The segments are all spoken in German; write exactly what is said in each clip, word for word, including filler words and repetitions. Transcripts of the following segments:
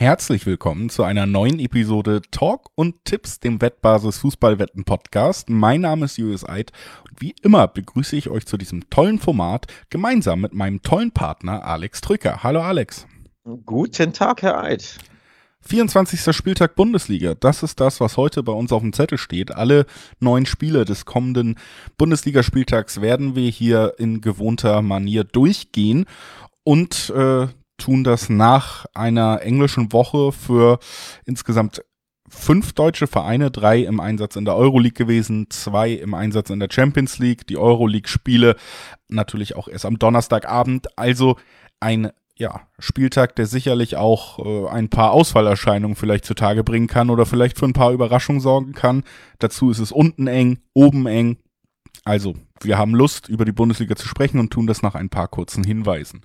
Herzlich willkommen zu einer neuen Episode Talk und Tipps, dem Wettbasis Fußballwetten Podcast. Mein Name ist Julius Eid und wie immer begrüße ich euch zu diesem tollen Format gemeinsam mit meinem tollen Partner Alex Trücker. Hallo Alex. Guten Tag, Herr Eid. vierundzwanzigster Spieltag Bundesliga, das ist das, was heute bei uns auf dem Zettel steht. Alle neun Spiele des kommenden Bundesligaspieltags werden wir hier in gewohnter Manier durchgehen und äh, tun das nach einer englischen Woche für insgesamt fünf deutsche Vereine, drei im Einsatz in der Euroleague gewesen, zwei im Einsatz in der Champions League, die Euroleague-Spiele natürlich auch erst am Donnerstagabend, also ein ja, Spieltag, der sicherlich auch äh, ein paar Ausfallerscheinungen vielleicht zutage bringen kann oder vielleicht für ein paar Überraschungen sorgen kann. Dazu ist es unten eng, oben eng. Also, wir haben Lust, über die Bundesliga zu sprechen und tun das nach ein paar kurzen Hinweisen.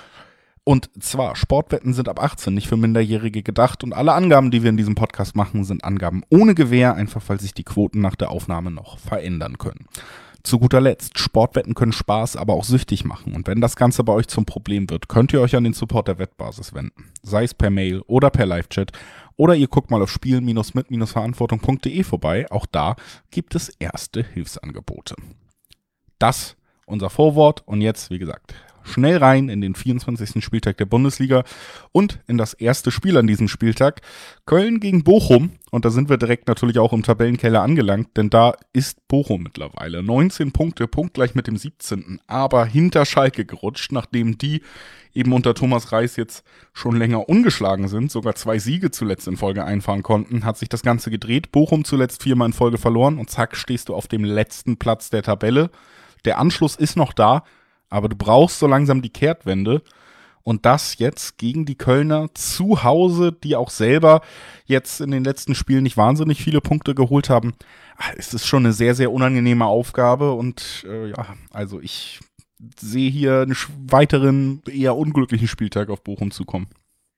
Und zwar, Sportwetten sind ab achtzehn, nicht für Minderjährige gedacht und alle Angaben, die wir in diesem Podcast machen, sind Angaben ohne Gewähr, einfach weil sich die Quoten nach der Aufnahme noch verändern können. Zu guter Letzt, Sportwetten können Spaß, aber auch süchtig machen und wenn das Ganze bei euch zum Problem wird, könnt ihr euch an den Support der Wettbasis wenden, sei es per Mail oder per Live-Chat oder ihr guckt mal auf spielen mit verantwortung punkt de vorbei, auch da gibt es erste Hilfsangebote. Das unser Vorwort und jetzt, wie gesagt, schnell rein in den vierundzwanzigsten Spieltag der Bundesliga und in das erste Spiel an diesem Spieltag. Köln gegen Bochum. Und da sind wir direkt natürlich auch im Tabellenkeller angelangt, denn da ist Bochum mittlerweile. neunzehn Punkte, punktgleich mit dem siebzehnten aber hinter Schalke gerutscht, nachdem die eben unter Thomas Reis jetzt schon länger ungeschlagen sind, sogar zwei Siege zuletzt in Folge einfahren konnten, hat sich das Ganze gedreht. Bochum zuletzt viermal in Folge verloren und zack, stehst du auf dem letzten Platz der Tabelle. Der Anschluss ist noch da, aber du brauchst so langsam die Kehrtwende und das jetzt gegen die Kölner zu Hause, die auch selber jetzt in den letzten Spielen nicht wahnsinnig viele Punkte geholt haben. Es ist schon eine sehr, sehr unangenehme Aufgabe und äh, ja, also ich sehe hier einen weiteren, eher unglücklichen Spieltag auf Bochum zukommen.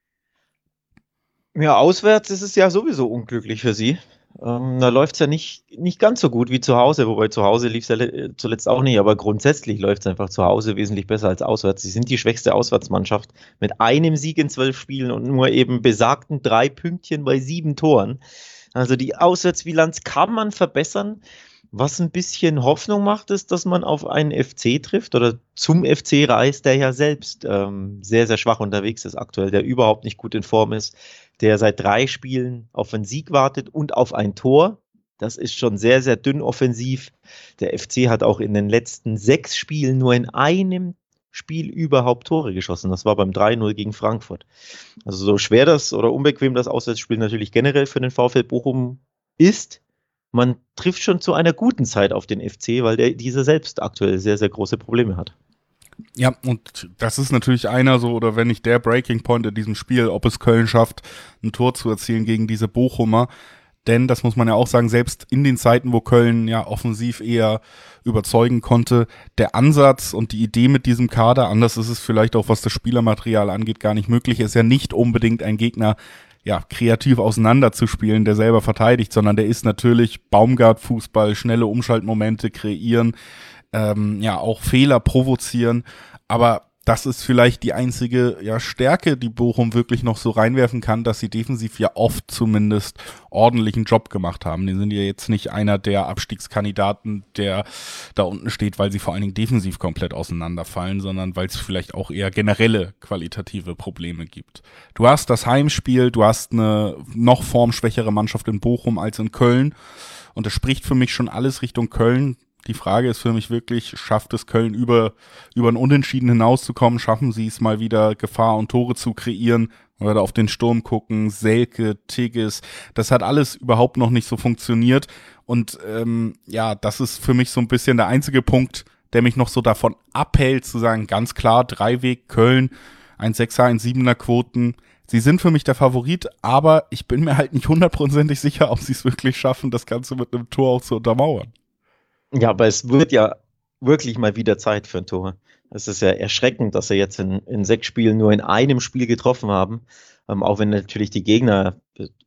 Ja, auswärts ist es ja sowieso unglücklich für Sie. Ähm, da läuft es ja nicht, nicht ganz so gut wie zu Hause, wobei zu Hause lief es ja le- zuletzt auch nicht, aber grundsätzlich läuft es einfach zu Hause wesentlich besser als auswärts. Sie sind die schwächste Auswärtsmannschaft mit einem Sieg in zwölf Spielen und nur eben besagten drei Pünktchen bei sieben Toren. Also die Auswärtsbilanz kann man verbessern. Was ein bisschen Hoffnung macht, ist, dass man auf einen F C trifft oder zum F C reist, der ja selbst ähm, sehr, sehr schwach unterwegs ist aktuell, der überhaupt nicht gut in Form ist, der seit drei Spielen auf einen Sieg wartet und auf ein Tor. Das ist schon sehr, sehr dünn offensiv. Der F C hat auch in den letzten sechs Spielen nur in einem Spiel überhaupt Tore geschossen. Das war beim drei null gegen Frankfurt. Also so schwer das oder unbequem das Auswärtsspiel natürlich generell für den VfL Bochum ist, man trifft schon zu einer guten Zeit auf den F C, weil der dieser selbst aktuell sehr, sehr große Probleme hat. Ja, und das ist natürlich einer so, oder wenn nicht der Breaking Point in diesem Spiel, ob es Köln schafft, ein Tor zu erzielen gegen diese Bochumer. Denn, das muss man ja auch sagen, selbst in den Zeiten, wo Köln ja offensiv eher überzeugen konnte, der Ansatz und die Idee mit diesem Kader, anders ist es vielleicht auch, was das Spielermaterial angeht, gar nicht möglich, ist ja nicht unbedingt ein Gegner, ja, kreativ auseinanderzuspielen, der selber verteidigt, sondern der ist natürlich Baumgart-Fußball, schnelle Umschaltmomente kreieren, ähm, ja, auch Fehler provozieren, aber das ist vielleicht die einzige ja, Stärke, die Bochum wirklich noch so reinwerfen kann, dass sie defensiv ja oft zumindest ordentlichen Job gemacht haben. Die sind ja jetzt nicht einer der Abstiegskandidaten, der da unten steht, weil sie vor allen Dingen defensiv komplett auseinanderfallen, sondern weil es vielleicht auch eher generelle qualitative Probleme gibt. Du hast das Heimspiel, du hast eine noch formschwächere Mannschaft in Bochum als in Köln und das spricht für mich schon alles Richtung Köln. Die Frage ist für mich wirklich, schafft es Köln über, über ein Unentschieden hinauszukommen? Schaffen sie es mal wieder, Gefahr und Tore zu kreieren? Oder auf den Sturm gucken, Selke, Tigges, das hat alles überhaupt noch nicht so funktioniert. Und ähm, ja, das ist für mich so ein bisschen der einzige Punkt, der mich noch so davon abhält, zu sagen, ganz klar, Dreiweg, Köln, ein Sechser, ein Siebener Quoten. Sie sind für mich der Favorit, aber ich bin mir halt nicht hundertprozentig sicher, ob sie es wirklich schaffen, das Ganze mit einem Tor auch zu untermauern. Ja, aber es wird ja wirklich mal wieder Zeit für ein Tor. Es ist ja erschreckend, dass sie jetzt in, in sechs Spielen nur in einem Spiel getroffen haben, ähm, auch wenn natürlich die Gegner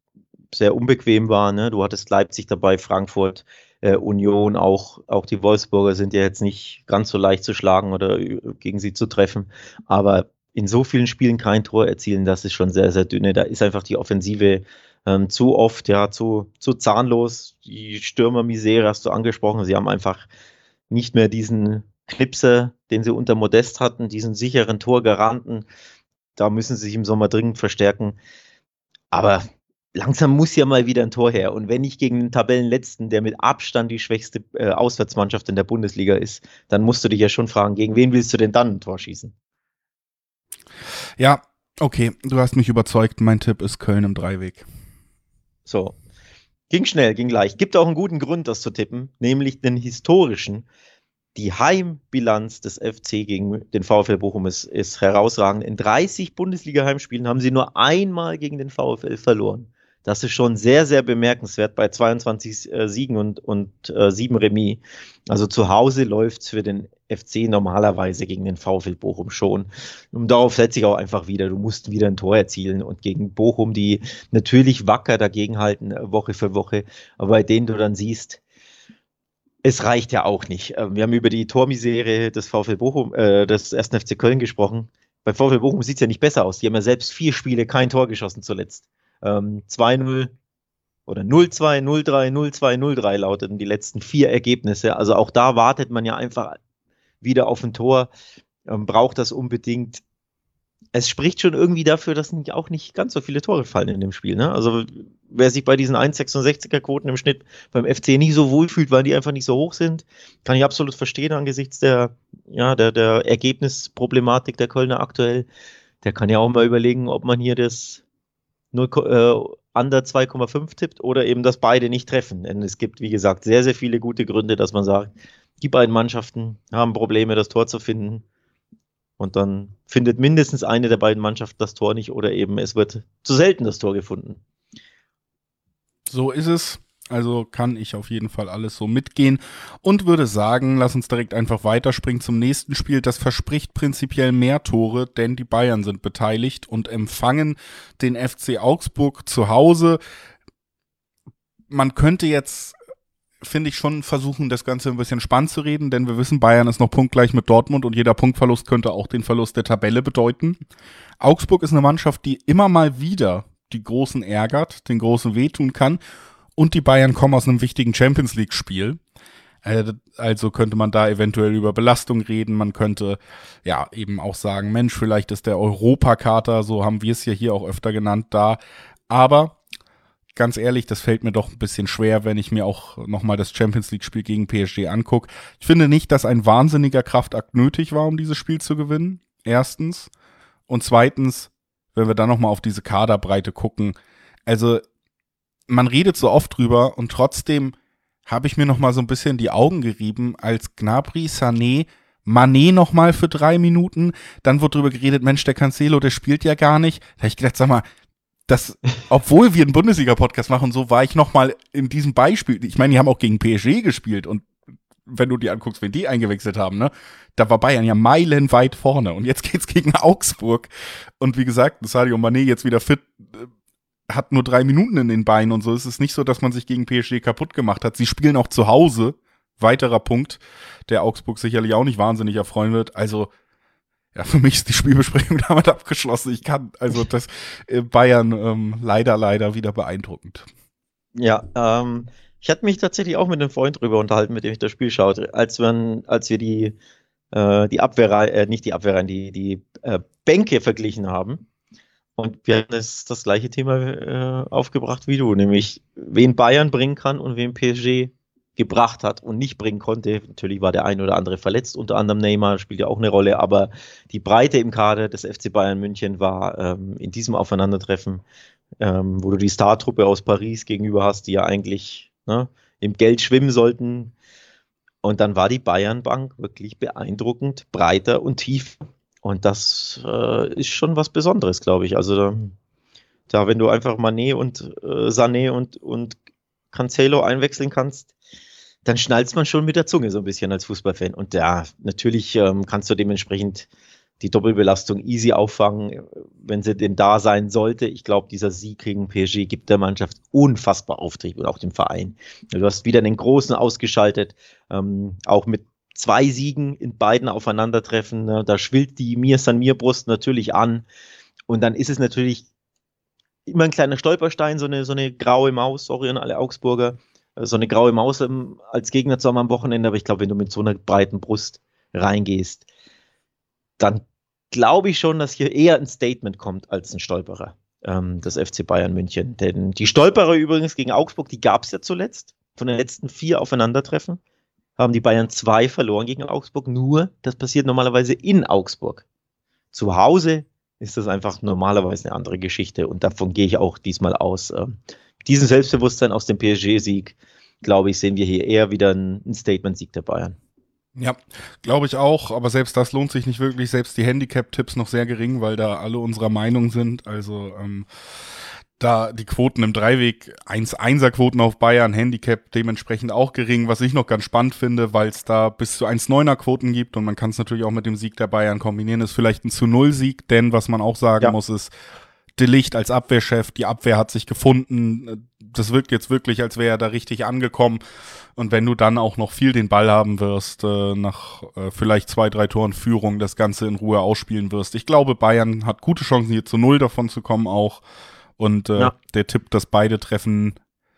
sehr unbequem waren. Ne? Du hattest Leipzig dabei, Frankfurt, äh, Union, auch, auch die Wolfsburger sind ja jetzt nicht ganz so leicht zu schlagen oder gegen sie zu treffen. Aber in so vielen Spielen kein Tor erzielen, das ist schon sehr, sehr dünne. Da ist einfach die Offensive ähm, zu oft, ja, zu, zu zahnlos. Die Stürmermisere hast du angesprochen. Sie haben einfach nicht mehr diesen Knipser, den sie unter Modest hatten, diesen sicheren Torgaranten. Da müssen sie sich im Sommer dringend verstärken. Aber langsam muss ja mal wieder ein Tor her. Und wenn nicht gegen den Tabellenletzten, der mit Abstand die schwächste äh, Auswärtsmannschaft in der Bundesliga ist, dann musst du dich ja schon fragen, gegen wen willst du denn dann ein Tor schießen? Ja, okay, du hast mich überzeugt. Mein Tipp ist Köln im Dreiweg. So, ging schnell, ging leicht. Gibt auch einen guten Grund, das zu tippen, nämlich den historischen. Die Heimbilanz des F C gegen den VfL Bochum ist, ist herausragend. In dreißig Bundesliga-Heimspielen haben sie nur einmal gegen den VfL verloren. Das ist schon sehr, sehr bemerkenswert bei zweiundzwanzig äh, Siegen und, und äh, sieben Remis. Also zu Hause läuft es für den F C normalerweise gegen den VfL Bochum schon. Und darauf setze ich auch einfach wieder. Du musst wieder ein Tor erzielen und gegen Bochum, die natürlich wacker dagegenhalten, Woche für Woche, aber bei denen du dann siehst, es reicht ja auch nicht. Wir haben über die Tormisere des VfL Bochum, äh, des ersten F C Köln gesprochen. Bei VfL Bochum sieht es ja nicht besser aus. Die haben ja selbst vier Spiele kein Tor geschossen zuletzt. Ähm, zwei null oder null zwei, null drei, null zwei, null drei lauteten die letzten vier Ergebnisse. Also auch da wartet man ja einfach wieder auf ein Tor, ähm, braucht das unbedingt. Es spricht schon irgendwie dafür, dass nicht, auch nicht ganz so viele Tore fallen in dem Spiel. Ne? Also wer sich bei diesen eins Komma sechsundsechziger Quoten im Schnitt beim F C nicht so wohl fühlt, weil die einfach nicht so hoch sind, kann ich absolut verstehen angesichts der, ja, der, der Ergebnisproblematik der Kölner aktuell. Der kann ja auch mal überlegen, ob man hier das null, äh, under zwei Komma fünf tippt oder eben, dass beide nicht treffen. Denn es gibt, wie gesagt, sehr, sehr viele gute Gründe, dass man sagt, die beiden Mannschaften haben Probleme, das Tor zu finden. Und dann findet mindestens eine der beiden Mannschaften das Tor nicht oder eben es wird zu selten das Tor gefunden. So ist es. Also kann ich auf jeden Fall alles so mitgehen und würde sagen, lass uns direkt einfach weiterspringen zum nächsten Spiel. Das verspricht prinzipiell mehr Tore, denn die Bayern sind beteiligt und empfangen den F C Augsburg zu Hause. Man könnte jetzt, finde ich, schon versuchen, das Ganze ein bisschen spannend zu reden, denn wir wissen, Bayern ist noch punktgleich mit Dortmund und jeder Punktverlust könnte auch den Verlust der Tabelle bedeuten. Augsburg ist eine Mannschaft, die immer mal wieder die Großen ärgert, den Großen wehtun kann. Und die Bayern kommen aus einem wichtigen Champions-League-Spiel. Also könnte man da eventuell über Belastung reden. Man könnte ja eben auch sagen, Mensch, vielleicht ist der Europakater, so haben wir es ja hier auch öfter genannt, da. Aber ganz ehrlich, das fällt mir doch ein bisschen schwer, wenn ich mir auch nochmal das Champions-League-Spiel gegen P S G angucke. Ich finde nicht, dass ein wahnsinniger Kraftakt nötig war, um dieses Spiel zu gewinnen. Erstens. Und zweitens, wenn wir dann nochmal auf diese Kaderbreite gucken, also man redet so oft drüber und trotzdem habe ich mir noch mal so ein bisschen die Augen gerieben, als Gnabry, Sané, Mané noch mal für drei Minuten, dann wurde drüber geredet, Mensch, der Cancelo, der spielt ja gar nicht. Da habe ich gedacht, sag mal, das, obwohl wir einen Bundesliga-Podcast machen, so war ich noch mal in diesem Beispiel. Ich meine, die haben auch gegen P S G gespielt und wenn du dir anguckst, wen die eingewechselt haben, ne, da war Bayern ja meilenweit vorne und jetzt geht's gegen Augsburg und wie gesagt, Sadio Mané jetzt wieder fit, hat nur drei Minuten in den Beinen und so. Es ist nicht so, dass man sich gegen P S G kaputt gemacht hat. Sie spielen auch zu Hause. Weiterer Punkt, der Augsburg sicherlich auch nicht wahnsinnig erfreuen wird. Also, ja, für mich ist die Spielbesprechung damit abgeschlossen. Ich kann, also das äh, Bayern ähm, leider, leider wieder beeindruckend. Ja, ähm, ich hatte mich tatsächlich auch mit einem Freund drüber unterhalten, mit dem ich das Spiel schaute, als wir, als wir die, äh, die Abwehr, äh, nicht die Abwehr, die, die äh, Bänke verglichen haben. Und wir haben das, das gleiche Thema äh, aufgebracht wie du, nämlich wen Bayern bringen kann und wen P S G gebracht hat und nicht bringen konnte. Natürlich war der ein oder andere verletzt, unter anderem Neymar spielt ja auch eine Rolle, aber die Breite im Kader des F C Bayern München war ähm, in diesem Aufeinandertreffen, ähm, wo du die Startruppe aus Paris gegenüber hast, die ja eigentlich, ne, im Geld schwimmen sollten. Und dann war die Bayernbank wirklich beeindruckend, breiter und tief. Und das äh, ist schon was Besonderes, glaube ich. Also da, da, wenn du einfach Mané und äh, Sané und, und Cancelo einwechseln kannst, dann schnallst man schon mit der Zunge so ein bisschen als Fußballfan. Und ja, natürlich ähm, kannst du dementsprechend die Doppelbelastung easy auffangen, wenn sie denn da sein sollte. Ich glaube, dieser Sieg gegen P S G gibt der Mannschaft unfassbar Auftrieb und auch dem Verein. Du hast wieder den Großen ausgeschaltet, ähm, auch mit zwei Siegen in beiden Aufeinandertreffen. Ne? Da schwillt die Mir-San-Mir-Brust natürlich an. Und dann ist es natürlich immer ein kleiner Stolperstein, so eine, so eine graue Maus, sorry an alle Augsburger, so eine graue Maus ähm, als Gegner zu haben am Wochenende. Aber ich glaube, wenn du mit so einer breiten Brust reingehst, dann glaube ich schon, dass hier eher ein Statement kommt als ein Stolperer, ähm, das F C Bayern München. Denn die Stolperer übrigens gegen Augsburg, die gab es ja zuletzt. Von den letzten vier Aufeinandertreffen haben die Bayern zwei verloren gegen Augsburg. Nur, das passiert normalerweise in Augsburg. Zu Hause ist das einfach normalerweise eine andere Geschichte. Und davon gehe ich auch diesmal aus. Ähm, mit diesem Selbstbewusstsein aus dem P S G-Sieg, glaube ich, sehen wir hier eher wieder einen Statement-Sieg der Bayern. Ja, glaube ich auch, aber selbst das lohnt sich nicht wirklich, selbst die Handicap-Tipps noch sehr gering, weil da alle unserer Meinung sind, also ähm, da die Quoten im Dreiweg, eins Einser-Quoten auf Bayern, Handicap dementsprechend auch gering, was ich noch ganz spannend finde, weil es da bis zu eins Neuner Quoten gibt und man kann es natürlich auch mit dem Sieg der Bayern kombinieren, ist vielleicht ein zu null Sieg, denn was man auch sagen ja. muss ist, De Ligt als Abwehrchef, die Abwehr hat sich gefunden, das wirkt jetzt wirklich, als wäre er da richtig angekommen und wenn du dann auch noch viel den Ball haben wirst, äh, nach äh, vielleicht zwei, drei Toren Führung das Ganze in Ruhe ausspielen wirst. Ich glaube, Bayern hat gute Chancen, hier zu null davon zu kommen auch und äh, ja. der Tipp, dass beide treffen,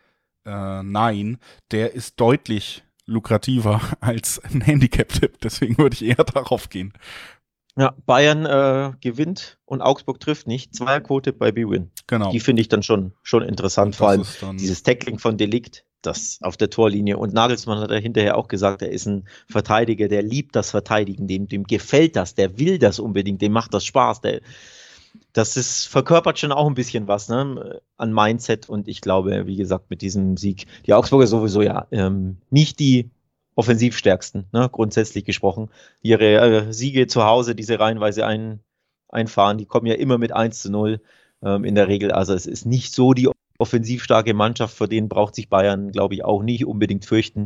äh, nein, der ist deutlich lukrativer als ein Handicap-Tipp, deswegen würde ich eher darauf gehen. Ja, Bayern äh, gewinnt und Augsburg trifft nicht. Zweierquote bei B-Win. Genau. Die finde ich dann schon, schon interessant. Vor allem dieses Tackling von De Ligt, das auf der Torlinie. Und Nagelsmann hat ja hinterher auch gesagt, er ist ein Verteidiger, der liebt das Verteidigen, dem, dem gefällt das, der will das unbedingt, dem macht das Spaß. Der, das ist, verkörpert schon auch ein bisschen was, ne, an Mindset. Und ich glaube, wie gesagt, mit diesem Sieg, die Augsburger sowieso ja ähm, nicht die offensivstärksten, ne, grundsätzlich gesprochen. Ihre äh, Siege zu Hause, diese reihenweise ein, einfahren, die kommen ja immer mit eins zu null ähm, in der Regel. Also es ist nicht so die offensivstarke Mannschaft, vor denen braucht sich Bayern, glaube ich, auch nicht unbedingt fürchten.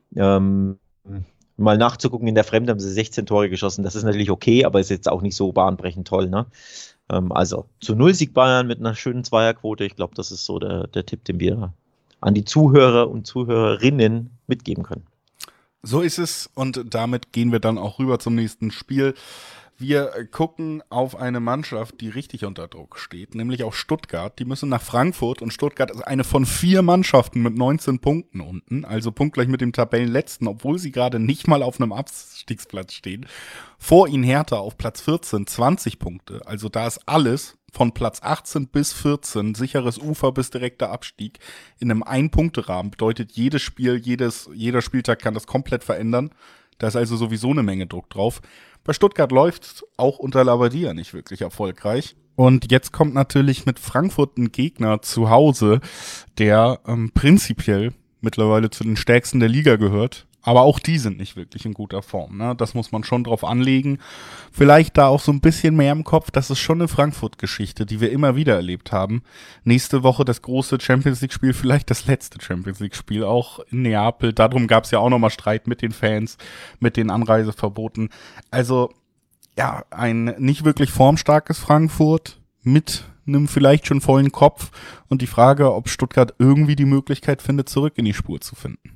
Ähm, mal nachzugucken, in der Fremde haben sie sechzehn Tore geschossen. Das ist natürlich okay, aber ist jetzt auch nicht so bahnbrechend toll. Ne? Ähm, also zu null Sieg Bayern mit einer schönen Zweierquote. Ich glaube, das ist so der, der Tipp, den wir an die Zuhörer und Zuhörerinnen mitgeben können. So ist es und damit gehen wir dann auch rüber zum nächsten Spiel. Wir gucken auf eine Mannschaft, die richtig unter Druck steht, nämlich auf Stuttgart. Die müssen nach Frankfurt und Stuttgart ist eine von vier Mannschaften mit neunzehn Punkten unten, also punktgleich mit dem Tabellenletzten, obwohl sie gerade nicht mal auf einem Abstiegsplatz stehen. Vor ihnen Hertha auf Platz vierzehn, zwanzig Punkte, also da ist alles von Platz achtzehn bis vierzehn, sicheres Ufer bis direkter Abstieg in einem Ein-Punkte-Rahmen. Bedeutet, jedes Spiel, jedes, jeder Spieltag kann das komplett verändern. Da ist also sowieso eine Menge Druck drauf. Bei Stuttgart läuft auch unter Labbadia nicht wirklich erfolgreich. Und jetzt kommt natürlich mit Frankfurt ein Gegner zu Hause, der ähm, prinzipiell mittlerweile zu den stärksten der Liga gehört. Aber auch die sind nicht wirklich in guter Form. Ne? Das muss man schon drauf anlegen. Vielleicht da auch so ein bisschen mehr im Kopf. Das ist schon eine Frankfurt-Geschichte, die wir immer wieder erlebt haben. Nächste Woche das große Champions-League-Spiel, vielleicht das letzte Champions-League-Spiel, auch in Neapel. Darum gab es ja auch nochmal Streit mit den Fans, mit den Anreiseverboten. Also ja, ein nicht wirklich formstarkes Frankfurt mit einem vielleicht schon vollen Kopf. Und die Frage, ob Stuttgart irgendwie die Möglichkeit findet, zurück in die Spur zu finden.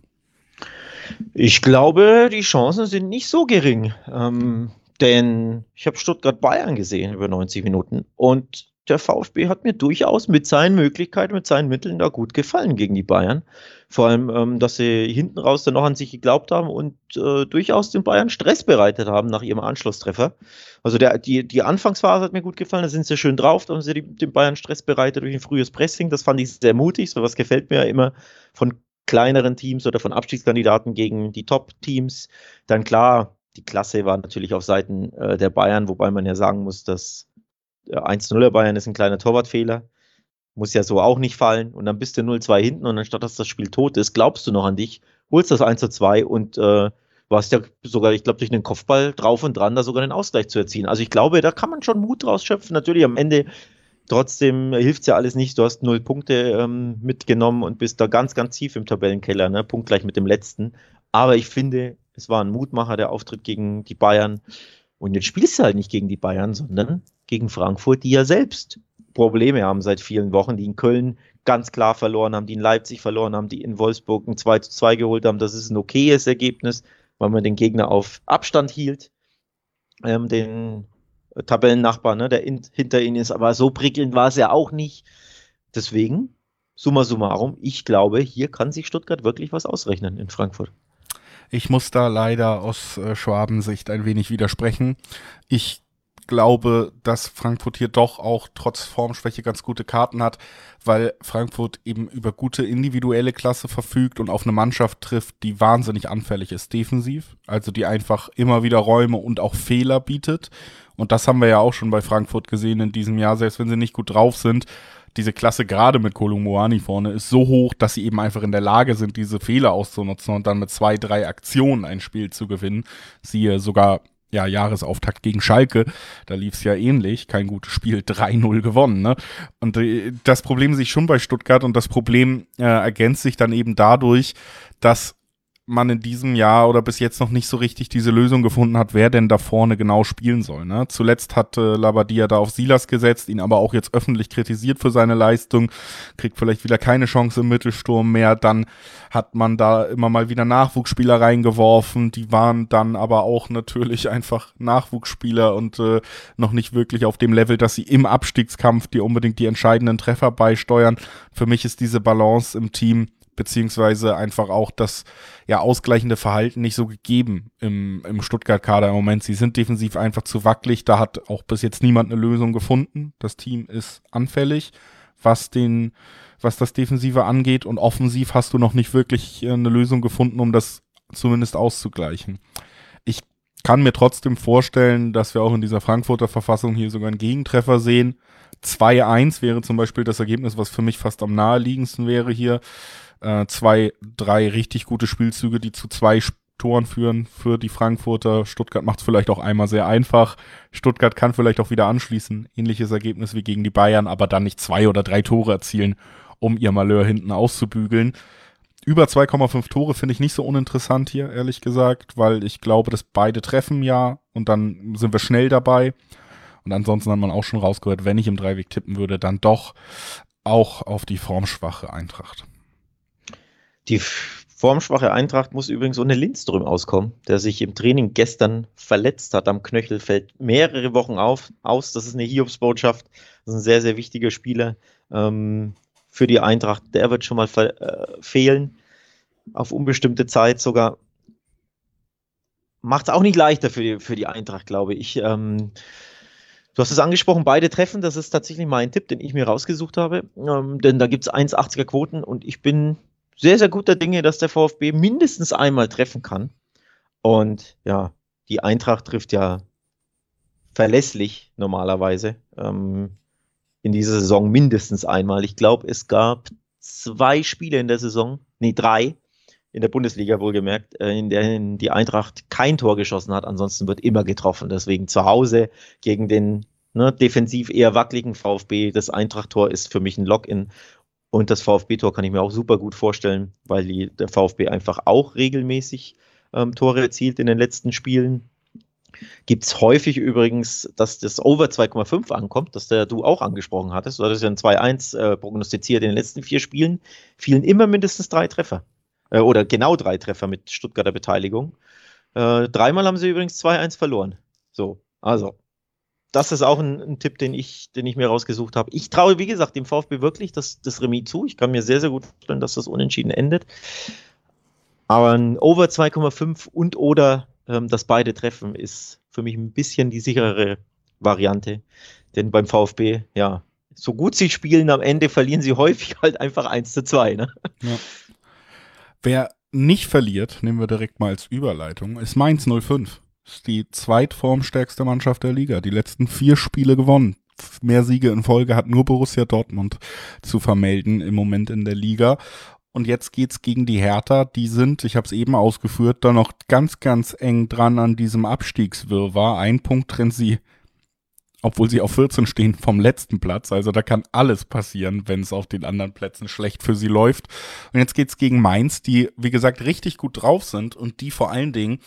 Ich glaube, die Chancen sind nicht so gering, ähm, denn ich habe Stuttgart-Bayern gesehen über neunzig Minuten und der VfB hat mir durchaus mit seinen Möglichkeiten, mit seinen Mitteln da gut gefallen gegen die Bayern. Vor allem, ähm, dass sie hinten raus dann noch an sich geglaubt haben und äh, durchaus den Bayern Stress bereitet haben nach ihrem Anschlusstreffer. Also der, die, die Anfangsphase hat mir gut gefallen, da sind sie schön drauf, da haben sie die, den Bayern Stress bereitet durch ein frühes Pressing, das fand ich sehr mutig, sowas gefällt mir ja immer von kleineren Teams oder von Abstiegskandidaten gegen die Top-Teams. Dann klar, die Klasse war natürlich auf Seiten äh, der Bayern, wobei man ja sagen muss, dass äh, eins zu null der Bayern ist ein kleiner Torwartfehler. Muss ja so auch nicht fallen. Und dann bist du null zwei hinten und anstatt dass das Spiel tot ist, glaubst du noch an dich, holst das eins zu zwei und äh, warst ja sogar, ich glaube, durch den Kopfball drauf und dran, da sogar den Ausgleich zu erzielen. Also ich glaube, da kann man schon Mut draus schöpfen. Natürlich am Ende trotzdem hilft es ja alles nicht. Du hast null Punkte ähm, mitgenommen und bist da ganz, ganz tief im Tabellenkeller, ne? Punktgleich mit dem letzten. Aber ich finde, es war ein Mutmacher, der Auftritt gegen die Bayern. Und jetzt spielst du halt nicht gegen die Bayern, sondern gegen Frankfurt, die ja selbst Probleme haben seit vielen Wochen, die in Köln ganz klar verloren haben, die in Leipzig verloren haben, die in Wolfsburg ein zwei zu zwei geholt haben. Das ist ein okayes Ergebnis. weil man den Gegner auf Abstand hielt, ähm, den Tabellennachbar, ne, der in, hinter ihnen ist, aber so prickelnd war es ja auch nicht. Deswegen, summa summarum, ich glaube, hier kann sich Stuttgart wirklich was ausrechnen in Frankfurt. Ich muss da leider aus äh, Schwabensicht ein wenig widersprechen. Ich glaube, dass Frankfurt hier doch auch trotz Formschwäche ganz gute Karten hat, weil Frankfurt eben über gute individuelle Klasse verfügt und auf eine Mannschaft trifft, die wahnsinnig anfällig ist defensiv, also die einfach immer wieder Räume und auch Fehler bietet. Und das haben wir ja auch schon bei Frankfurt gesehen in diesem Jahr, selbst wenn sie nicht gut drauf sind. Diese Klasse gerade mit Kolo Muani vorne ist so hoch, dass sie eben einfach in der Lage sind, diese Fehler auszunutzen und dann mit zwei, drei Aktionen ein Spiel zu gewinnen. Siehe sogar ja, Jahresauftakt gegen Schalke, da lief es ja ähnlich, kein gutes Spiel, drei null gewonnen, ne? Und äh, das Problem sehe ich schon bei Stuttgart und das Problem äh, ergänzt sich dann eben dadurch, dass man in diesem Jahr oder bis jetzt noch nicht so richtig diese Lösung gefunden hat, wer denn da vorne genau spielen soll. Ne? Zuletzt hat äh, Labadia da auf Silas gesetzt, ihn aber auch jetzt öffentlich kritisiert für seine Leistung, kriegt vielleicht wieder keine Chance im Mittelsturm mehr. Dann hat man da immer mal wieder Nachwuchsspieler reingeworfen, die waren dann aber auch natürlich einfach Nachwuchsspieler und äh, noch nicht wirklich auf dem Level, dass sie im Abstiegskampf dir unbedingt die entscheidenden Treffer beisteuern. Für mich ist diese Balance im Team beziehungsweise einfach auch das ja ausgleichende Verhalten nicht so gegeben im, im Stuttgart-Kader im Moment. Sie sind defensiv einfach zu wackelig, da hat auch bis jetzt niemand eine Lösung gefunden. Das Team ist anfällig, was den, was das Defensive angeht, und offensiv hast du noch nicht wirklich eine Lösung gefunden, um das zumindest auszugleichen. Ich kann mir trotzdem vorstellen, dass wir auch in dieser Frankfurter Verfassung hier sogar einen Gegentreffer sehen. zwei eins wäre zum Beispiel das Ergebnis, was für mich fast am naheliegendsten wäre hier. Äh, zwei, drei richtig gute Spielzüge, die zu zwei Toren führen für die Frankfurter. Stuttgart macht es vielleicht auch einmal sehr einfach. Stuttgart kann vielleicht auch wieder anschließen. Ähnliches Ergebnis wie gegen die Bayern, aber dann nicht zwei oder drei Tore erzielen, um ihr Malheur hinten auszubügeln. Über zwei Komma fünf Tore finde ich nicht so uninteressant hier, ehrlich gesagt, weil ich glaube, dass beide treffen ja und dann sind wir schnell dabei. Und ansonsten hat man auch schon rausgehört, wenn ich im Dreiweg tippen würde, dann doch auch auf die formschwache Eintracht. Die formschwache Eintracht muss übrigens ohne Lindström auskommen, der sich im Training gestern verletzt hat am Knöchel, fällt mehrere Wochen auf, aus. Das ist eine Hiobsbotschaft. Das ist ein sehr, sehr wichtiger Spieler ähm, für die Eintracht. Der wird schon mal ver- äh, fehlen, auf unbestimmte Zeit sogar. Macht es auch nicht leichter für die, für die Eintracht, glaube ich. Ähm, Du hast es angesprochen, beide treffen, das ist tatsächlich mein Tipp, den ich mir rausgesucht habe, ähm, denn da gibt es eins Komma achtziger Quoten und ich bin sehr, sehr guter Dinge, dass der VfB mindestens einmal treffen kann. Und ja, die Eintracht trifft ja verlässlich normalerweise ähm, in dieser Saison mindestens einmal. Ich glaube, es gab zwei Spiele in der Saison, nee, drei, in der Bundesliga wohlgemerkt, äh, in denen die Eintracht kein Tor geschossen hat, ansonsten wird immer getroffen. Deswegen zu Hause gegen den ne, defensiv eher wackeligen VfB, das Eintracht-Tor ist für mich ein Lock-in. Und das VfB-Tor kann ich mir auch super gut vorstellen, weil die, der VfB einfach auch regelmäßig ähm, Tore erzielt in den letzten Spielen. Gibt es häufig übrigens, dass das Over zwei Komma fünf ankommt, das der du auch angesprochen hattest. Du hattest ja ein zwei eins äh, prognostiziert in den letzten vier Spielen. Fielen immer mindestens drei Treffer. Äh, oder genau drei Treffer mit Stuttgarter Beteiligung. Äh, dreimal haben sie übrigens zwei eins verloren. So, also. Das ist auch ein, ein Tipp, den ich, den ich mir rausgesucht habe. Ich traue, wie gesagt, dem VfB wirklich das, das Remis zu. Ich kann mir sehr, sehr gut vorstellen, dass das unentschieden endet. Aber ein Over zwei Komma fünf und oder ähm, das beide treffen ist für mich ein bisschen die sicherere Variante. Denn beim VfB, ja, so gut sie spielen, am Ende verlieren sie häufig halt einfach eins zu zwei. Ne? Ja. Wer nicht verliert, nehmen wir direkt mal als Überleitung, ist Mainz null fünf. Ist die zweitformstärkste Mannschaft der Liga. Die letzten vier Spiele gewonnen. Mehr Siege in Folge hat nur Borussia Dortmund zu vermelden im Moment in der Liga. Und jetzt geht's gegen die Hertha. Die sind, ich habe es eben ausgeführt, da noch ganz, ganz eng dran an diesem Abstiegswirrwarr. Ein Punkt trennt sie, obwohl sie auf vierzehn stehen, vom letzten Platz. Also da kann alles passieren, wenn es auf den anderen Plätzen schlecht für sie läuft. Und jetzt geht's gegen Mainz, die, wie gesagt, richtig gut drauf sind und die vor allen Dingen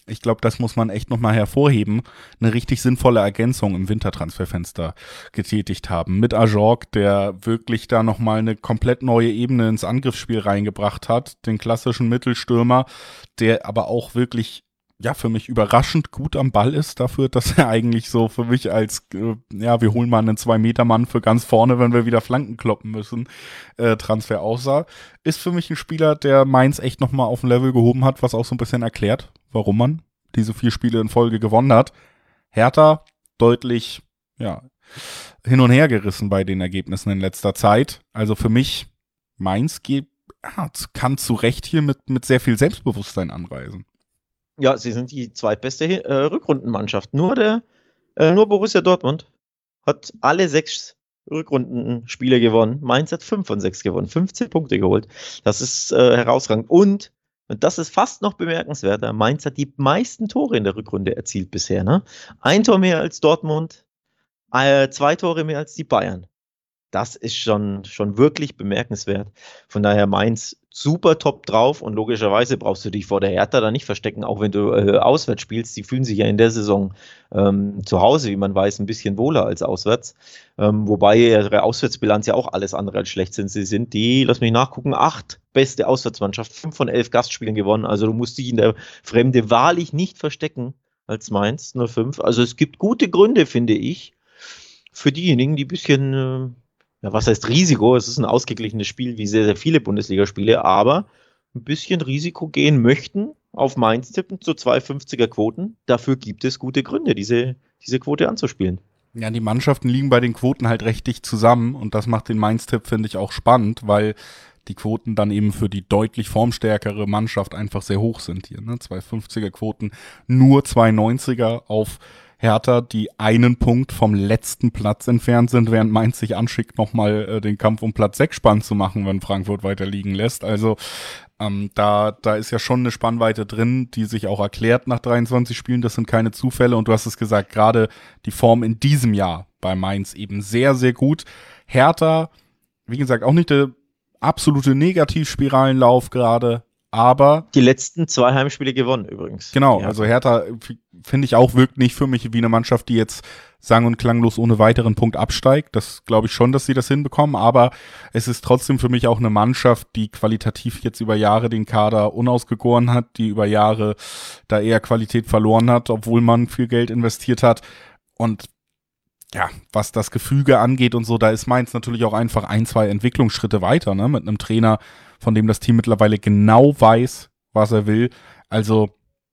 Ich glaube, das muss man echt nochmal hervorheben, eine richtig sinnvolle Ergänzung im Wintertransferfenster getätigt haben. Mit Ajorg, der wirklich da nochmal eine komplett neue Ebene ins Angriffsspiel reingebracht hat. Den klassischen Mittelstürmer, der aber auch wirklich, ja, für mich überraschend gut am Ball ist dafür, dass er eigentlich so für mich als, äh, ja, wir holen mal einen Zwei-Meter-Mann für ganz vorne, wenn wir wieder Flanken kloppen müssen, äh, Transfer aussah. Ist für mich ein Spieler, der Mainz echt nochmal auf ein Level gehoben hat, was auch so ein bisschen erklärt, warum man diese vier Spiele in Folge gewonnen hat. Hertha deutlich, ja, hin und her gerissen bei den Ergebnissen in letzter Zeit. Also für mich, Mainz geht, ja, kann zu Recht hier mit, mit sehr viel Selbstbewusstsein anreisen. Ja, sie sind die zweitbeste äh, Rückrundenmannschaft. Nur der, äh, nur Borussia Dortmund hat alle sechs Rückrundenspiele gewonnen. Mainz hat fünf von sechs gewonnen, fünfzehn Punkte geholt. Das ist äh, herausragend. Und, und das ist fast noch bemerkenswerter, Mainz hat die meisten Tore in der Rückrunde erzielt bisher. Ne? Ein Tor mehr als Dortmund, äh, zwei Tore mehr als die Bayern. Das ist schon, schon wirklich bemerkenswert. Von daher Mainz super top drauf und logischerweise brauchst du dich vor der Hertha da nicht verstecken, auch wenn du äh, auswärts spielst. Die fühlen sich ja in der Saison ähm, zu Hause, wie man weiß, ein bisschen wohler als auswärts. Ähm, wobei ihre Auswärtsbilanz ja auch alles andere als schlecht sind. Sie sind die, lass mich nachgucken, acht beste Auswärtsmannschaft, fünf von elf Gastspielen gewonnen. Also du musst dich in der Fremde wahrlich nicht verstecken als Mainz null fünf. Also es gibt gute Gründe, finde ich, für diejenigen, die ein bisschen... Äh, Ja, was heißt Risiko? Es ist ein ausgeglichenes Spiel, wie sehr, sehr viele Bundesligaspiele, aber ein bisschen Risiko gehen möchten, auf Mainz tippen zu zwei fünfziger Quoten. Dafür gibt es gute Gründe, diese, diese Quote anzuspielen. Ja, die Mannschaften liegen bei den Quoten halt recht dicht zusammen und das macht den Mainz-Tipp, finde ich, auch spannend, weil die Quoten dann eben für die deutlich formstärkere Mannschaft einfach sehr hoch sind hier. Ne? zwei fünfziger Quoten, nur zwei neunziger auf Hertha, die einen Punkt vom letzten Platz entfernt sind, während Mainz sich anschickt, nochmal äh, den Kampf um Platz sechs spannend zu machen, wenn Frankfurt weiter liegen lässt. Also ähm, da, da ist ja schon eine Spannweite drin, die sich auch erklärt nach dreiundzwanzig Spielen. Das sind keine Zufälle und du hast es gesagt, gerade die Form in diesem Jahr bei Mainz eben sehr, sehr gut. Hertha, wie gesagt, auch nicht der absolute Negativspiralenlauf gerade, aber die letzten zwei Heimspiele gewonnen übrigens. Genau, ja. Also Hertha, finde ich auch, wirkt nicht für mich wie eine Mannschaft, die jetzt sang- und klanglos ohne weiteren Punkt absteigt. Das glaube ich schon, dass sie das hinbekommen, aber es ist trotzdem für mich auch eine Mannschaft, die qualitativ jetzt über Jahre den Kader unausgegoren hat, die über Jahre da eher Qualität verloren hat, obwohl man viel Geld investiert hat. Und ja, was das Gefüge angeht und so, da ist Mainz natürlich auch einfach ein, zwei Entwicklungsschritte weiter, ne, mit einem Trainer, von dem das Team mittlerweile genau weiß, was er will. Also,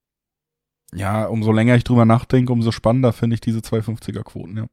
ja, umso länger ich drüber nachdenke, umso spannender finde ich diese zwei fünfziger Quoten, ja.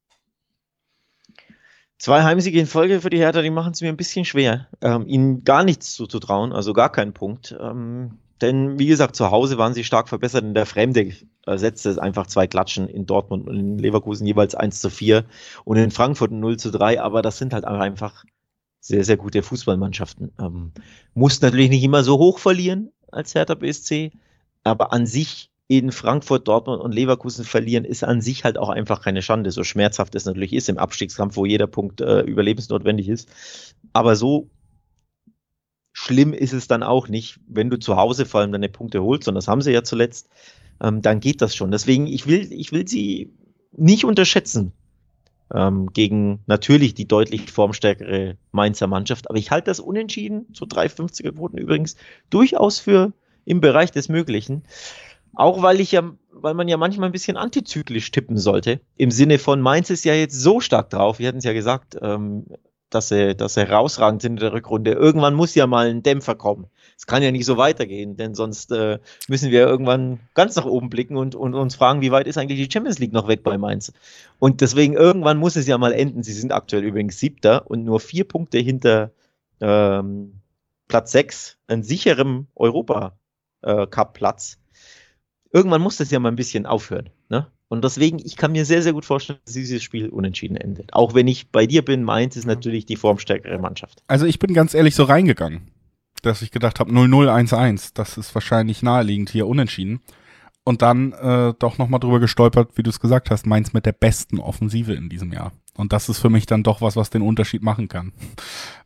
Zwei Heimsiege in Folge für die Hertha, die machen es mir ein bisschen schwer, ähm, ihnen gar nichts zuzutrauen, also gar keinen Punkt. Ähm, denn, wie gesagt, zu Hause waren sie stark verbessert. In der Fremde äh, setzte es einfach zwei Klatschen in Dortmund und in Leverkusen jeweils eins zu vier und in Frankfurt null zu drei. Aber das sind halt einfach sehr, sehr gute Fußballmannschaften. Ähm, muss natürlich nicht immer so hoch verlieren als Hertha B S C, aber an sich in Frankfurt, Dortmund und Leverkusen verlieren ist an sich halt auch einfach keine Schande, so schmerzhaft es natürlich ist im Abstiegskampf, wo jeder Punkt äh, überlebensnotwendig ist. Aber so schlimm ist es dann auch nicht, wenn du zu Hause vor allem deine Punkte holst, und das haben sie ja zuletzt, ähm, dann geht das schon. Deswegen, ich will, ich will sie nicht unterschätzen ähm, gegen natürlich die deutlich formstärkere Mainzer Mannschaft, aber ich halte das Unentschieden, so drei fünfziger Quoten übrigens, durchaus für im Bereich des Möglichen. Auch weil ich ja, weil man ja manchmal ein bisschen antizyklisch tippen sollte, im Sinne von Mainz ist ja jetzt so stark drauf, wir hatten es ja gesagt, ähm, dass sie, dass sie herausragend sind in der Rückrunde. Irgendwann muss ja mal ein Dämpfer kommen. Es kann ja nicht so weitergehen, denn sonst äh, müssen wir irgendwann ganz nach oben blicken und, und uns fragen, wie weit ist eigentlich die Champions League noch weg bei Mainz? Und deswegen irgendwann muss es ja mal enden. Sie sind aktuell übrigens Siebter und nur vier Punkte hinter ähm, Platz sechs, einem sicheren Europa-Cup-Platz. Irgendwann muss das ja mal ein bisschen aufhören, ne? Und deswegen, ich kann mir sehr, sehr gut vorstellen, dass dieses Spiel unentschieden endet. Auch wenn ich bei dir bin, Mainz ist natürlich die formstärkere Mannschaft. Also ich bin ganz ehrlich so reingegangen, dass ich gedacht habe, null null eins eins, das ist wahrscheinlich naheliegend hier unentschieden. Und dann äh, doch nochmal drüber gestolpert, wie du es gesagt hast, Mainz mit der besten Offensive in diesem Jahr. Und das ist für mich dann doch was, was den Unterschied machen kann.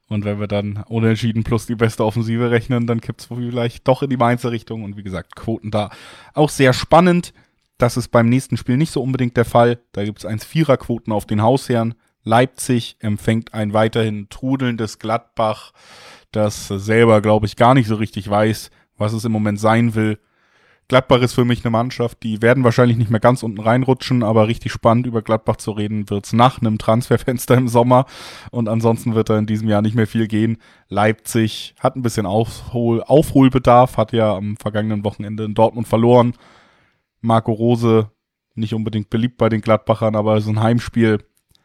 Und wenn wir dann Unentschieden plus die beste Offensive rechnen, dann kippt es vielleicht doch in die Mainzer Richtung. Und wie gesagt, Quoten da auch sehr spannend. Das ist beim nächsten Spiel nicht so unbedingt der Fall. Da gibt es eins Komma vier Quoten auf den Hausherren. Leipzig empfängt ein weiterhin trudelndes Gladbach, das selber, glaube ich, gar nicht so richtig weiß, was es im Moment sein will. Gladbach ist für mich eine Mannschaft, die werden wahrscheinlich nicht mehr ganz unten reinrutschen, aber richtig spannend über Gladbach zu reden wird's nach einem Transferfenster im Sommer und ansonsten wird da in diesem Jahr nicht mehr viel gehen. Leipzig hat ein bisschen Aufhol- Aufholbedarf, hat ja am vergangenen Wochenende in Dortmund verloren. Marco Rose, nicht unbedingt beliebt bei den Gladbachern, aber so ein Heimspiel.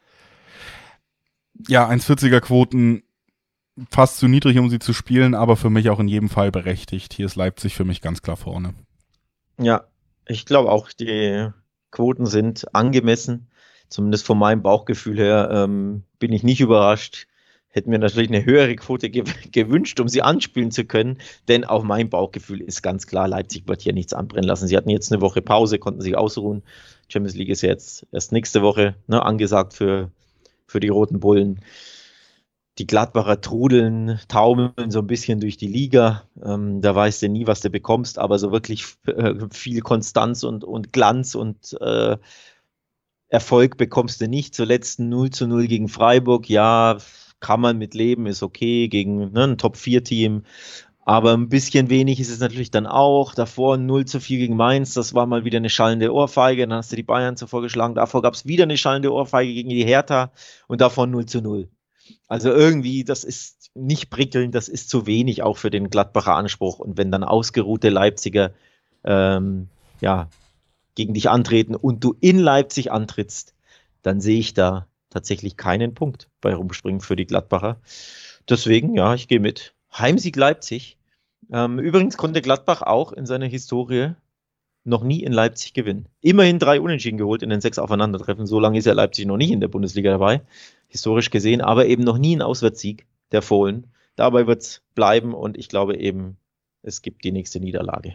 Ja, eins Komma vierziger Quoten, fast zu niedrig, um sie zu spielen, aber für mich auch in jedem Fall berechtigt. Hier ist Leipzig für mich ganz klar vorne. Ja, ich glaube auch, die Quoten sind angemessen. Zumindest von meinem Bauchgefühl her ähm, bin ich nicht überrascht. Hätte mir natürlich eine höhere Quote ge- gewünscht, um sie anspielen zu können. Denn auch mein Bauchgefühl ist ganz klar, Leipzig wird hier nichts anbrennen lassen. Sie hatten jetzt eine Woche Pause, konnten sich ausruhen. Champions League ist ja jetzt erst nächste Woche, ne, angesagt für, für die Roten Bullen. Die Gladbacher trudeln, taumeln so ein bisschen durch die Liga. Ähm, da weißt du nie, was du bekommst, aber so wirklich äh, viel Konstanz und, und Glanz und äh, Erfolg bekommst du nicht. Zuletzt null zu null gegen Freiburg, ja, kann man mit leben, ist okay, gegen ne, ein Top vier Team. Aber ein bisschen wenig ist es natürlich dann auch. Davor null zu vier gegen Mainz, das war mal wieder eine schallende Ohrfeige. Dann hast du die Bayern zuvor geschlagen. Davor gab es wieder eine schallende Ohrfeige gegen die Hertha und davor null zu null. Also irgendwie, das ist nicht prickelnd, das ist zu wenig auch für den Gladbacher Anspruch. Und wenn dann ausgeruhte Leipziger ähm, ja, gegen dich antreten und du in Leipzig antrittst, dann sehe ich da tatsächlich keinen Punkt bei Rumspringen für die Gladbacher. Deswegen, ja, ich gehe mit. Heimsieg Leipzig. Ähm, übrigens konnte Gladbach auch in seiner Historie noch nie in Leipzig gewinnen. Immerhin drei Unentschieden geholt in den sechs Aufeinandertreffen. So lange ist ja Leipzig noch nicht in der Bundesliga dabei, historisch gesehen, aber eben noch nie ein Auswärtssieg der Fohlen. Dabei wird es bleiben und ich glaube eben, es gibt die nächste Niederlage.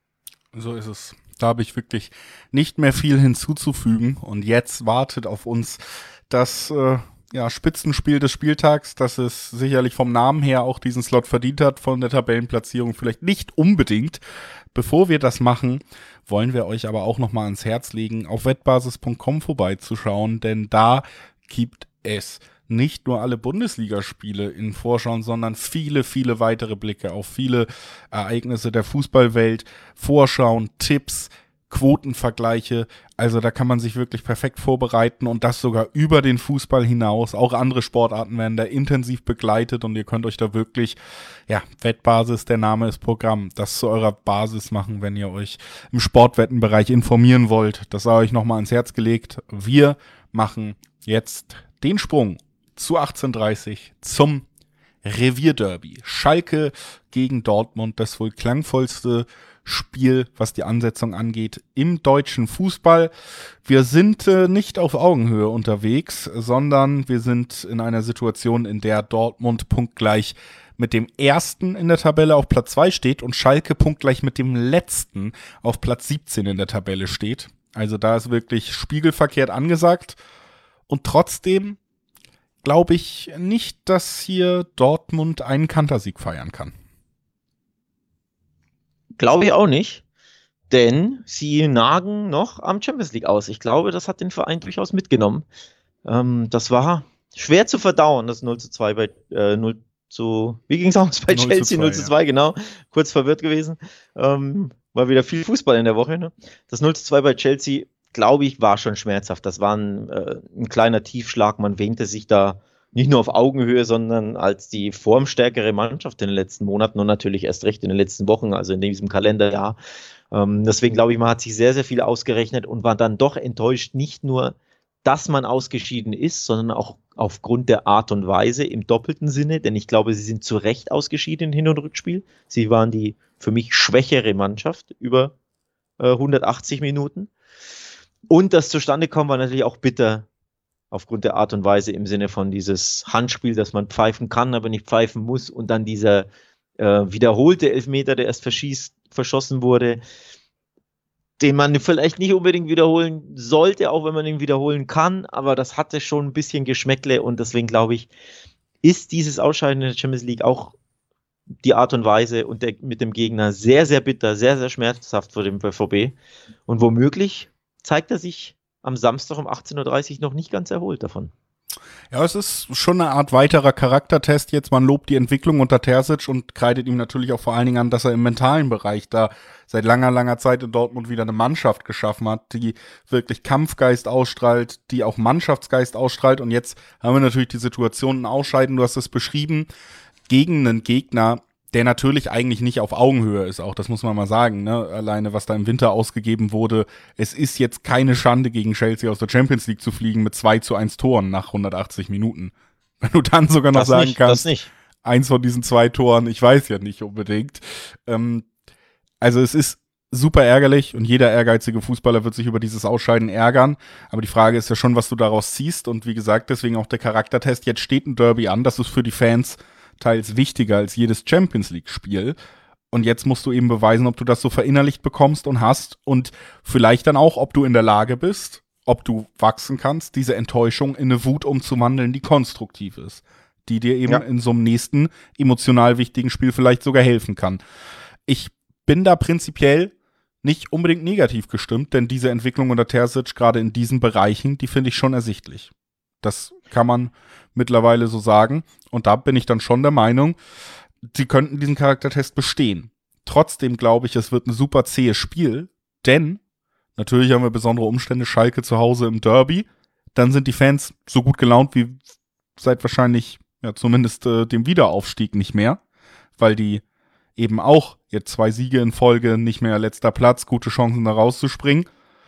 So ist es. Da habe ich wirklich nicht mehr viel hinzuzufügen und jetzt wartet auf uns das äh, ja, Spitzenspiel des Spieltags, das es sicherlich vom Namen her auch diesen Slot verdient hat, von der Tabellenplatzierung vielleicht nicht unbedingt. Bevor wir das machen, wollen wir euch aber auch nochmal ans Herz legen, auf wettbasis punkt com vorbeizuschauen, denn da gibt es nicht nur alle Bundesligaspiele in Vorschauen, sondern viele, viele weitere Blicke auf viele Ereignisse der Fußballwelt, Vorschauen, Tipps, Quotenvergleiche, also da kann man sich wirklich perfekt vorbereiten und das sogar über den Fußball hinaus. Auch andere Sportarten werden da intensiv begleitet und ihr könnt euch da wirklich, ja, Wettbasis, der Name ist Programm, das zu eurer Basis machen, wenn ihr euch im Sportwettenbereich informieren wollt. Das sei euch nochmal ans Herz gelegt. Wir machen jetzt den Sprung zu achtzehn Uhr dreißig zum Revierderby. Schalke gegen Dortmund, das wohl klangvollste Spiel, was die Ansetzung angeht, im deutschen Fußball. Wir sind äh, nicht auf Augenhöhe unterwegs, sondern wir sind in einer Situation, in der Dortmund punktgleich mit dem ersten in der Tabelle auf Platz zwei steht und Schalke punktgleich mit dem letzten auf Platz siebzehn in der Tabelle steht. Also da ist wirklich spiegelverkehrt angesagt. Und trotzdem glaube ich nicht, dass hier Dortmund einen Kantersieg feiern kann. Glaube ich auch nicht, denn sie nagen noch am Champions League aus. Ich glaube, das hat den Verein durchaus mitgenommen. Ähm, das war schwer zu verdauen, das null zu zwei bei äh, null zu, wie ging es aus bei null Chelsea? zu zwei, null zu zwei, ja. genau. Kurz verwirrt gewesen. Ähm, war wieder viel Fußball in der Woche. Ne? Das null zu zwei bei Chelsea, glaube ich, war schon schmerzhaft. Das war ein, äh, ein kleiner Tiefschlag. Man wähnte sich da nicht nur auf Augenhöhe, sondern als die formstärkere Mannschaft in den letzten Monaten und natürlich erst recht in den letzten Wochen, also in diesem Kalenderjahr. Ähm, deswegen glaube ich, man hat sich sehr, sehr viel ausgerechnet und war dann doch enttäuscht, nicht nur, dass man ausgeschieden ist, sondern auch aufgrund der Art und Weise im doppelten Sinne, denn ich glaube, sie sind zu Recht ausgeschieden im Hin- und Rückspiel. Sie waren die für mich schwächere Mannschaft über äh, hundertachtzig Minuten. Und das Zustandekommen war natürlich auch bitter, aufgrund der Art und Weise im Sinne von dieses Handspiel, das man pfeifen kann, aber nicht pfeifen muss und dann dieser äh, wiederholte Elfmeter, der erst verschießt, verschossen wurde, den man vielleicht nicht unbedingt wiederholen sollte, auch wenn man ihn wiederholen kann, aber das hatte schon ein bisschen Geschmäckle und deswegen glaube ich, ist dieses Ausscheiden in der Champions League auch die Art und Weise und der, mit dem Gegner sehr, sehr bitter, sehr, sehr schmerzhaft für den B V B. Und womöglich zeigt er sich am Samstag um achtzehn Uhr dreißig noch nicht ganz erholt davon. Ja, es ist schon eine Art weiterer Charaktertest jetzt. Man lobt die Entwicklung unter Terzic und kreidet ihm natürlich auch vor allen Dingen an, dass er im mentalen Bereich da seit langer, langer Zeit in Dortmund wieder eine Mannschaft geschaffen hat, die wirklich Kampfgeist ausstrahlt, die auch Mannschaftsgeist ausstrahlt. Und jetzt haben wir natürlich die Situation, ein Ausscheiden, du hast es beschrieben, gegen einen Gegner, der natürlich eigentlich nicht auf Augenhöhe ist, auch das muss man mal sagen, ne? Alleine was da im Winter ausgegeben wurde, es ist jetzt keine Schande, gegen Chelsea aus der Champions League zu fliegen mit zwei zu eins Toren nach hundertachtzig Minuten. Wenn du dann sogar noch das sagen nicht, kannst, das nicht. eins von diesen zwei Toren, ich weiß ja nicht unbedingt. Ähm, also es ist super ärgerlich und jeder ehrgeizige Fußballer wird sich über dieses Ausscheiden ärgern, aber die Frage ist ja schon, was du daraus ziehst und wie gesagt, deswegen auch der Charaktertest. Jetzt steht ein Derby an, das ist für die Fans teils wichtiger als jedes Champions-League-Spiel. Und jetzt musst du eben beweisen, ob du das so verinnerlicht bekommst und hast und vielleicht dann auch, ob du in der Lage bist, ob du wachsen kannst, diese Enttäuschung in eine Wut umzuwandeln, die konstruktiv ist, die dir eben ja. in so einem nächsten emotional wichtigen Spiel vielleicht sogar helfen kann. Ich bin da prinzipiell nicht unbedingt negativ gestimmt, denn diese Entwicklung unter Terzic, gerade in diesen Bereichen, die finde ich schon ersichtlich. Das kann man mittlerweile so sagen. Und da bin ich dann schon der Meinung, sie könnten diesen Charaktertest bestehen. Trotzdem glaube ich, es wird ein super zähes Spiel, denn natürlich haben wir besondere Umstände, Schalke zu Hause im Derby. Dann sind die Fans so gut gelaunt wie seit wahrscheinlich, ja zumindest äh, dem Wiederaufstieg nicht mehr, weil die eben auch jetzt zwei Siege in Folge, nicht mehr letzter Platz, gute Chancen da rauszuspringen.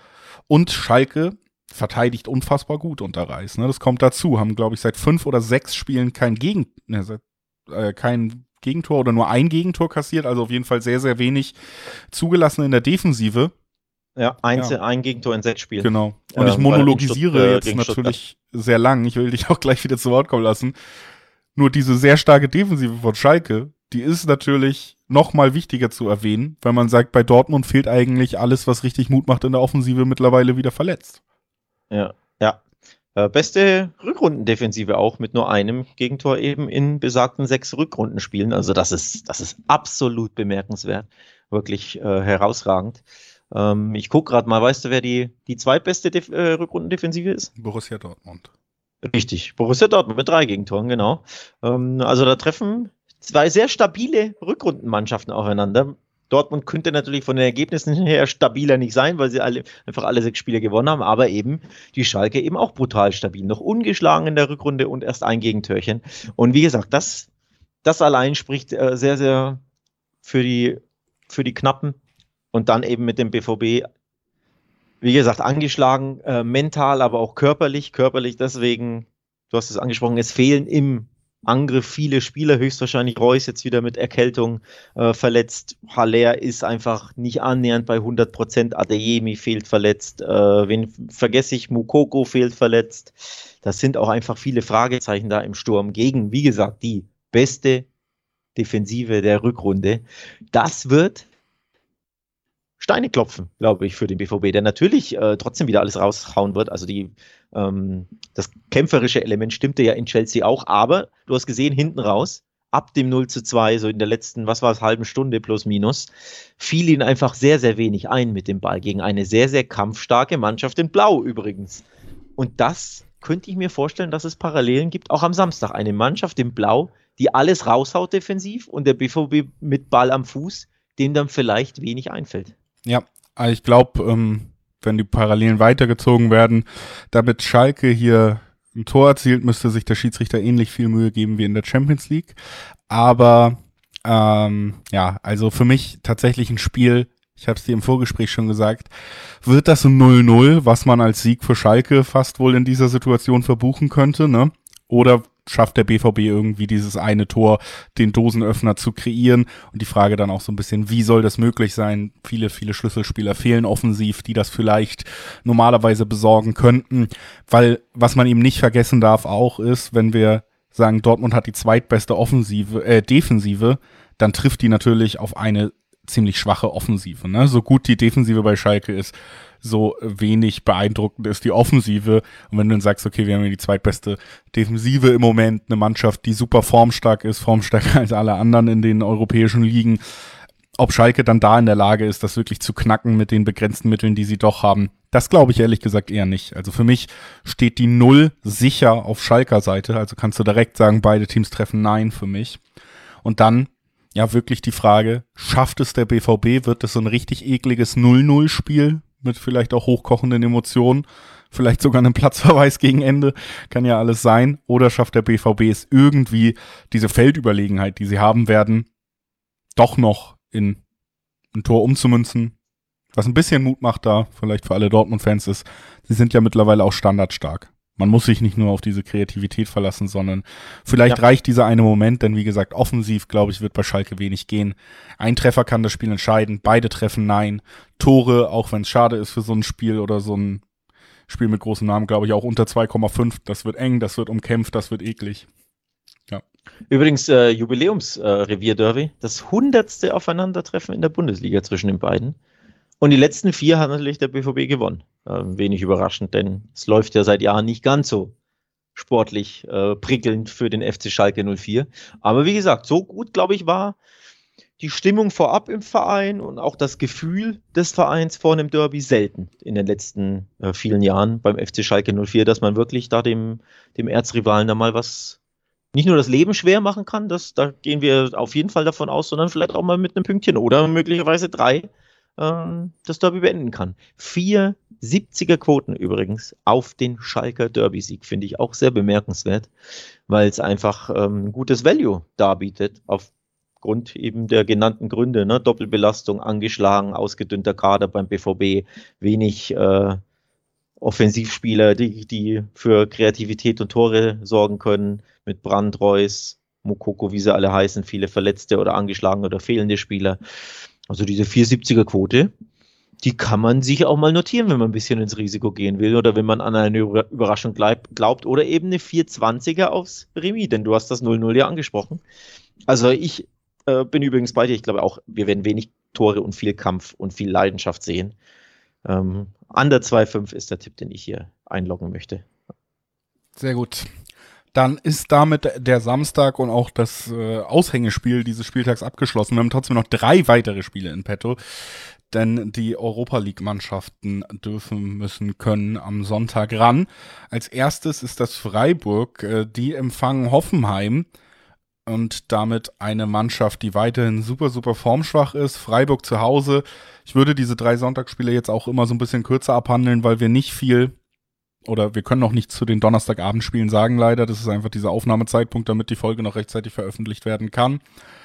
Und Schalke verteidigt unfassbar gut unter Reis. Ne? Das kommt dazu. Haben, glaube ich, seit fünf oder sechs Spielen kein, Gegen, ne, seit, äh, kein Gegentor oder nur ein Gegentor kassiert. Also auf jeden Fall sehr, sehr wenig zugelassen in der Defensive. Ja, eins, ja. ein Gegentor in sechs Spielen. Genau. Und ich monologisiere jetzt natürlich sehr lang. Ich will dich auch gleich wieder zu Wort kommen lassen. Nur diese sehr starke Defensive von Schalke, die ist natürlich noch mal wichtiger zu erwähnen, weil man sagt, bei Dortmund fehlt eigentlich alles, was richtig Mut macht in der Offensive, mittlerweile wieder verletzt. Ja, ja. Äh, beste Rückrundendefensive auch mit nur einem Gegentor eben in besagten sechs Rückrundenspielen. Also das ist, das ist absolut bemerkenswert. Wirklich äh, herausragend. Ähm, ich gucke gerade mal, weißt du, wer die, die zweitbeste Def- äh, Rückrundendefensive ist? Borussia Dortmund. Richtig, Borussia Dortmund mit drei Gegentoren, genau. Ähm, also da treffen zwei sehr stabile Rückrundenmannschaften aufeinander. Dortmund könnte natürlich von den Ergebnissen her stabiler nicht sein, weil sie alle, einfach alle sechs Spiele gewonnen haben, aber eben die Schalke eben auch brutal stabil. Noch ungeschlagen in der Rückrunde und erst ein Gegentörchen. Und wie gesagt, das, das allein spricht äh, sehr, sehr für die, für die Knappen. Und dann eben mit dem B V B, wie gesagt, angeschlagen, äh, mental, aber auch körperlich. Körperlich deswegen, du hast es angesprochen, es fehlen im Angriff viele Spieler, höchstwahrscheinlich Reus jetzt wieder mit Erkältung äh, verletzt. Haller ist einfach nicht annähernd bei hundert Prozent. Adeyemi fehlt verletzt. Äh, wen vergesse ich? Moukoko fehlt verletzt. Das sind auch einfach viele Fragezeichen da im Sturm gegen, wie gesagt, die beste Defensive der Rückrunde. Das wird Steine klopfen, glaube ich, für den B V B, der natürlich äh, trotzdem wieder alles raushauen wird. Also die, ähm, das kämpferische Element stimmte ja in Chelsea auch, aber du hast gesehen, hinten raus, ab dem null zu zwei, so in der letzten, was war es, halben Stunde plus minus, fiel ihnen einfach sehr, sehr wenig ein mit dem Ball gegen eine sehr, sehr kampfstarke Mannschaft in Blau übrigens. Und das könnte ich mir vorstellen, dass es Parallelen gibt, auch am Samstag. Eine Mannschaft in Blau, die alles raushaut defensiv und der B V B mit Ball am Fuß, dem dann vielleicht wenig einfällt. Ja, ich glaube, ähm, wenn die Parallelen weitergezogen werden, damit Schalke hier ein Tor erzielt, müsste sich der Schiedsrichter ähnlich viel Mühe geben wie in der Champions League. Aber ähm, ja, also für mich tatsächlich ein Spiel, ich habe es dir im Vorgespräch schon gesagt, wird das ein null null, was man als Sieg für Schalke fast wohl in dieser Situation verbuchen könnte, ne? Oder schafft der B V B irgendwie dieses eine Tor, den Dosenöffner zu kreieren? Und die Frage dann auch so ein bisschen, wie soll das möglich sein? Viele, viele Schlüsselspieler fehlen offensiv, die das vielleicht normalerweise besorgen könnten. Weil, was man eben nicht vergessen darf auch ist, wenn wir sagen, Dortmund hat die zweitbeste Offensive, äh, Defensive, dann trifft die natürlich auf eine ziemlich schwache Offensive, ne? So gut die Defensive bei Schalke ist, so wenig beeindruckend ist die Offensive. Und wenn du dann sagst, okay, wir haben hier die zweitbeste Defensive im Moment, eine Mannschaft, die super formstark ist, formstärker als alle anderen in den europäischen Ligen, ob Schalke dann da in der Lage ist, das wirklich zu knacken mit den begrenzten Mitteln, die sie doch haben, das glaube ich ehrlich gesagt eher nicht. Also für mich steht die Null sicher auf Schalker Seite, also kannst du direkt sagen, beide Teams treffen Nein für mich. Und dann ja wirklich die Frage, schafft es der B V B, wird es so ein richtig ekliges null null Spiel mit vielleicht auch hochkochenden Emotionen, vielleicht sogar einem Platzverweis gegen Ende, kann ja alles sein, oder schafft der B V B es irgendwie, diese Feldüberlegenheit, die sie haben werden, doch noch in ein Tor umzumünzen, was ein bisschen Mut macht da, vielleicht für alle Dortmund-Fans ist, sie sind ja mittlerweile auch standardstark. Man muss sich nicht nur auf diese Kreativität verlassen, sondern vielleicht ja. reicht dieser eine Moment, denn wie gesagt, offensiv, glaube ich, wird bei Schalke wenig gehen. Ein Treffer kann das Spiel entscheiden, beide treffen Nein. Tore, auch wenn es schade ist für so ein Spiel oder so ein Spiel mit großem Namen, glaube ich, auch unter zwei Komma fünf. Das wird eng, das wird umkämpft, das wird eklig. Ja. Übrigens, äh, Jubiläums-Revier-Derby, äh, das hundertste Aufeinandertreffen in der Bundesliga zwischen den beiden. Und die letzten vier hat natürlich der B V B gewonnen. Ähm, wenig überraschend, denn es läuft ja seit Jahren nicht ganz so sportlich äh, prickelnd für den F C Schalke null vier. Aber wie gesagt, so gut, glaube ich, war die Stimmung vorab im Verein und auch das Gefühl des Vereins vor einem Derby selten in den letzten äh, vielen Jahren beim F C Schalke null vier, dass man wirklich da dem, dem Erzrivalen da mal was, nicht nur das Leben schwer machen kann, das, da gehen wir auf jeden Fall davon aus, sondern vielleicht auch mal mit einem Pünktchen oder möglicherweise drei das Derby beenden kann. Vier siebziger Quoten übrigens auf den Schalker Derby-Sieg, finde ich auch sehr bemerkenswert, weil es einfach ähm, ein gutes Value darbietet, aufgrund eben der genannten Gründe, ne? Doppelbelastung, angeschlagen, ausgedünnter Kader beim B V B, wenig äh, Offensivspieler, die, die für Kreativität und Tore sorgen können, mit Brandt, Reus, Moukoko, wie sie alle heißen, viele verletzte oder angeschlagene oder fehlende Spieler. Also diese vier siebziger Quote, die kann man sich auch mal notieren, wenn man ein bisschen ins Risiko gehen will oder wenn man an eine Überraschung glaubt oder eben eine vier zwanziger aufs Remis, denn du hast das null null ja angesprochen. Also ich äh, bin übrigens bei dir, ich glaube auch, wir werden wenig Tore und viel Kampf und viel Leidenschaft sehen. Ähm, under zwei Komma fünf ist der Tipp, den ich hier einloggen möchte. Sehr gut. Dann ist damit der Samstag und auch das äh, Aushängespiel dieses Spieltags abgeschlossen. Wir haben trotzdem noch drei weitere Spiele in petto, denn die Europa-League-Mannschaften dürfen, müssen, können am Sonntag ran. Als erstes ist das Freiburg, äh, die empfangen Hoffenheim und damit eine Mannschaft, die weiterhin super, super formschwach ist. Freiburg zu Hause. Ich würde diese drei Sonntagsspiele jetzt auch immer so ein bisschen kürzer abhandeln, weil wir nicht viel... Oder wir können noch nichts zu den Donnerstagabendspielen sagen, leider. Das ist einfach dieser Aufnahmezeitpunkt, damit die Folge noch rechtzeitig veröffentlicht werden kann.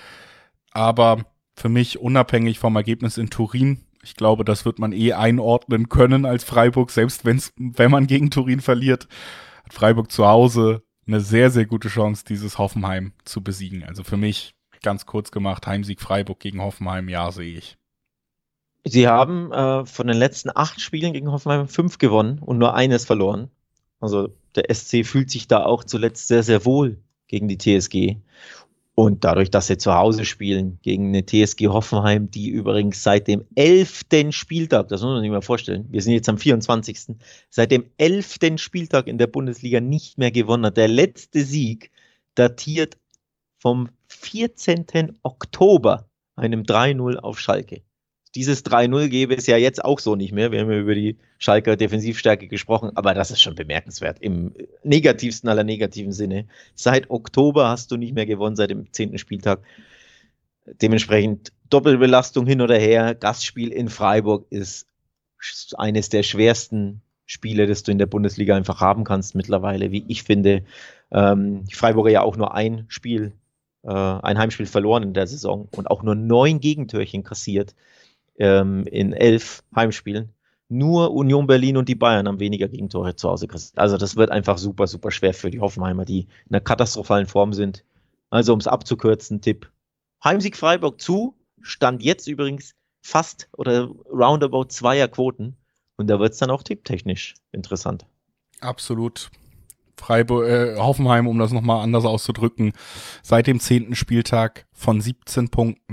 Aber für mich unabhängig vom Ergebnis in Turin, ich glaube, das wird man eh einordnen können als Freiburg, selbst wenn's, wenn man gegen Turin verliert, hat Freiburg zu Hause eine sehr, sehr gute Chance, dieses Hoffenheim zu besiegen. Also für mich, ganz kurz gemacht, Heimsieg Freiburg gegen Hoffenheim, ja, sehe ich. Sie haben äh, von den letzten acht Spielen gegen Hoffenheim fünf gewonnen und nur eines verloren. Also der S C fühlt sich da auch zuletzt sehr, sehr wohl gegen die T S G. Und dadurch, dass sie zu Hause spielen gegen eine T S G Hoffenheim, die übrigens seit dem elften Spieltag, das muss man sich mal vorstellen, wir sind jetzt am vierundzwanzigsten seit dem elften Spieltag in der Bundesliga nicht mehr gewonnen hat. Der letzte Sieg datiert vom vierzehnten Oktober, einem drei null auf Schalke. Dieses drei null gäbe es ja jetzt auch so nicht mehr. Wir haben ja über die Schalker Defensivstärke gesprochen, aber das ist schon bemerkenswert im negativsten aller negativen Sinne. Seit Oktober hast du nicht mehr gewonnen, seit dem zehnten Spieltag. Dementsprechend Doppelbelastung hin oder her. Gastspiel in Freiburg ist eines der schwersten Spiele, das du in der Bundesliga einfach haben kannst mittlerweile, wie ich finde. Ähm, die Freiburger ja auch nur ein Spiel, äh, ein Heimspiel verloren in der Saison und auch nur neun Gegentörchen kassiert. In elf Heimspielen. Nur Union Berlin und die Bayern haben weniger Gegentore zu Hause kassiert. Also das wird einfach super, super schwer für die Hoffenheimer, die in einer katastrophalen Form sind. Also um es abzukürzen, Tipp. Heimsieg Freiburg zu, Stand jetzt übrigens fast oder roundabout zweier Quoten. Und da wird es dann auch tipptechnisch interessant. Absolut. Freiburg, äh, Hoffenheim, um das nochmal anders auszudrücken, seit dem zehnten Spieltag von siebzehn Punkten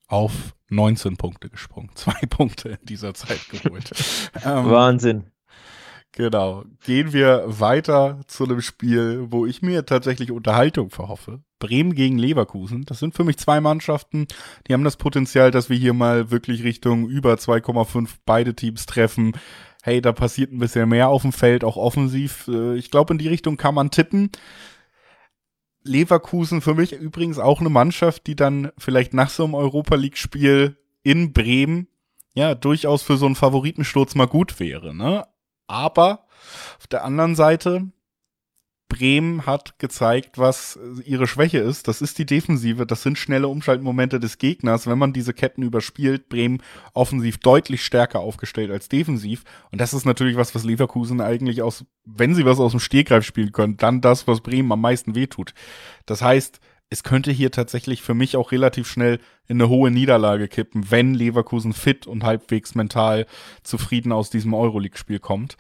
auf neunzehn Punkte gesprungen. Zwei Punkte in dieser Zeit geholt. ähm, Wahnsinn. Genau. Gehen wir weiter zu einem Spiel, wo ich mir tatsächlich Unterhaltung verhoffe. Bremen gegen Leverkusen. Das sind für mich zwei Mannschaften, die haben das Potenzial, dass wir hier mal wirklich Richtung über zwei Komma fünf beide Teams treffen. Hey, da passiert ein bisschen mehr auf dem Feld, auch offensiv. Ich glaube, in die Richtung kann man tippen. Leverkusen für mich übrigens auch eine Mannschaft, die dann vielleicht nach so einem Europa-League-Spiel in Bremen ja durchaus für so einen Favoritensturz mal gut wäre, ne? Aber auf der anderen Seite, Bremen hat gezeigt, was ihre Schwäche ist. Das ist die Defensive, das sind schnelle Umschaltmomente des Gegners. Wenn man diese Ketten überspielt, Bremen offensiv deutlich stärker aufgestellt als defensiv. Und das ist natürlich was, was Leverkusen eigentlich aus, wenn sie was aus dem Stegreif spielen können, dann das, was Bremen am meisten wehtut. Das heißt, es könnte hier tatsächlich für mich auch relativ schnell in eine hohe Niederlage kippen, wenn Leverkusen fit und halbwegs mental zufrieden aus diesem Euroleague-Spiel kommt.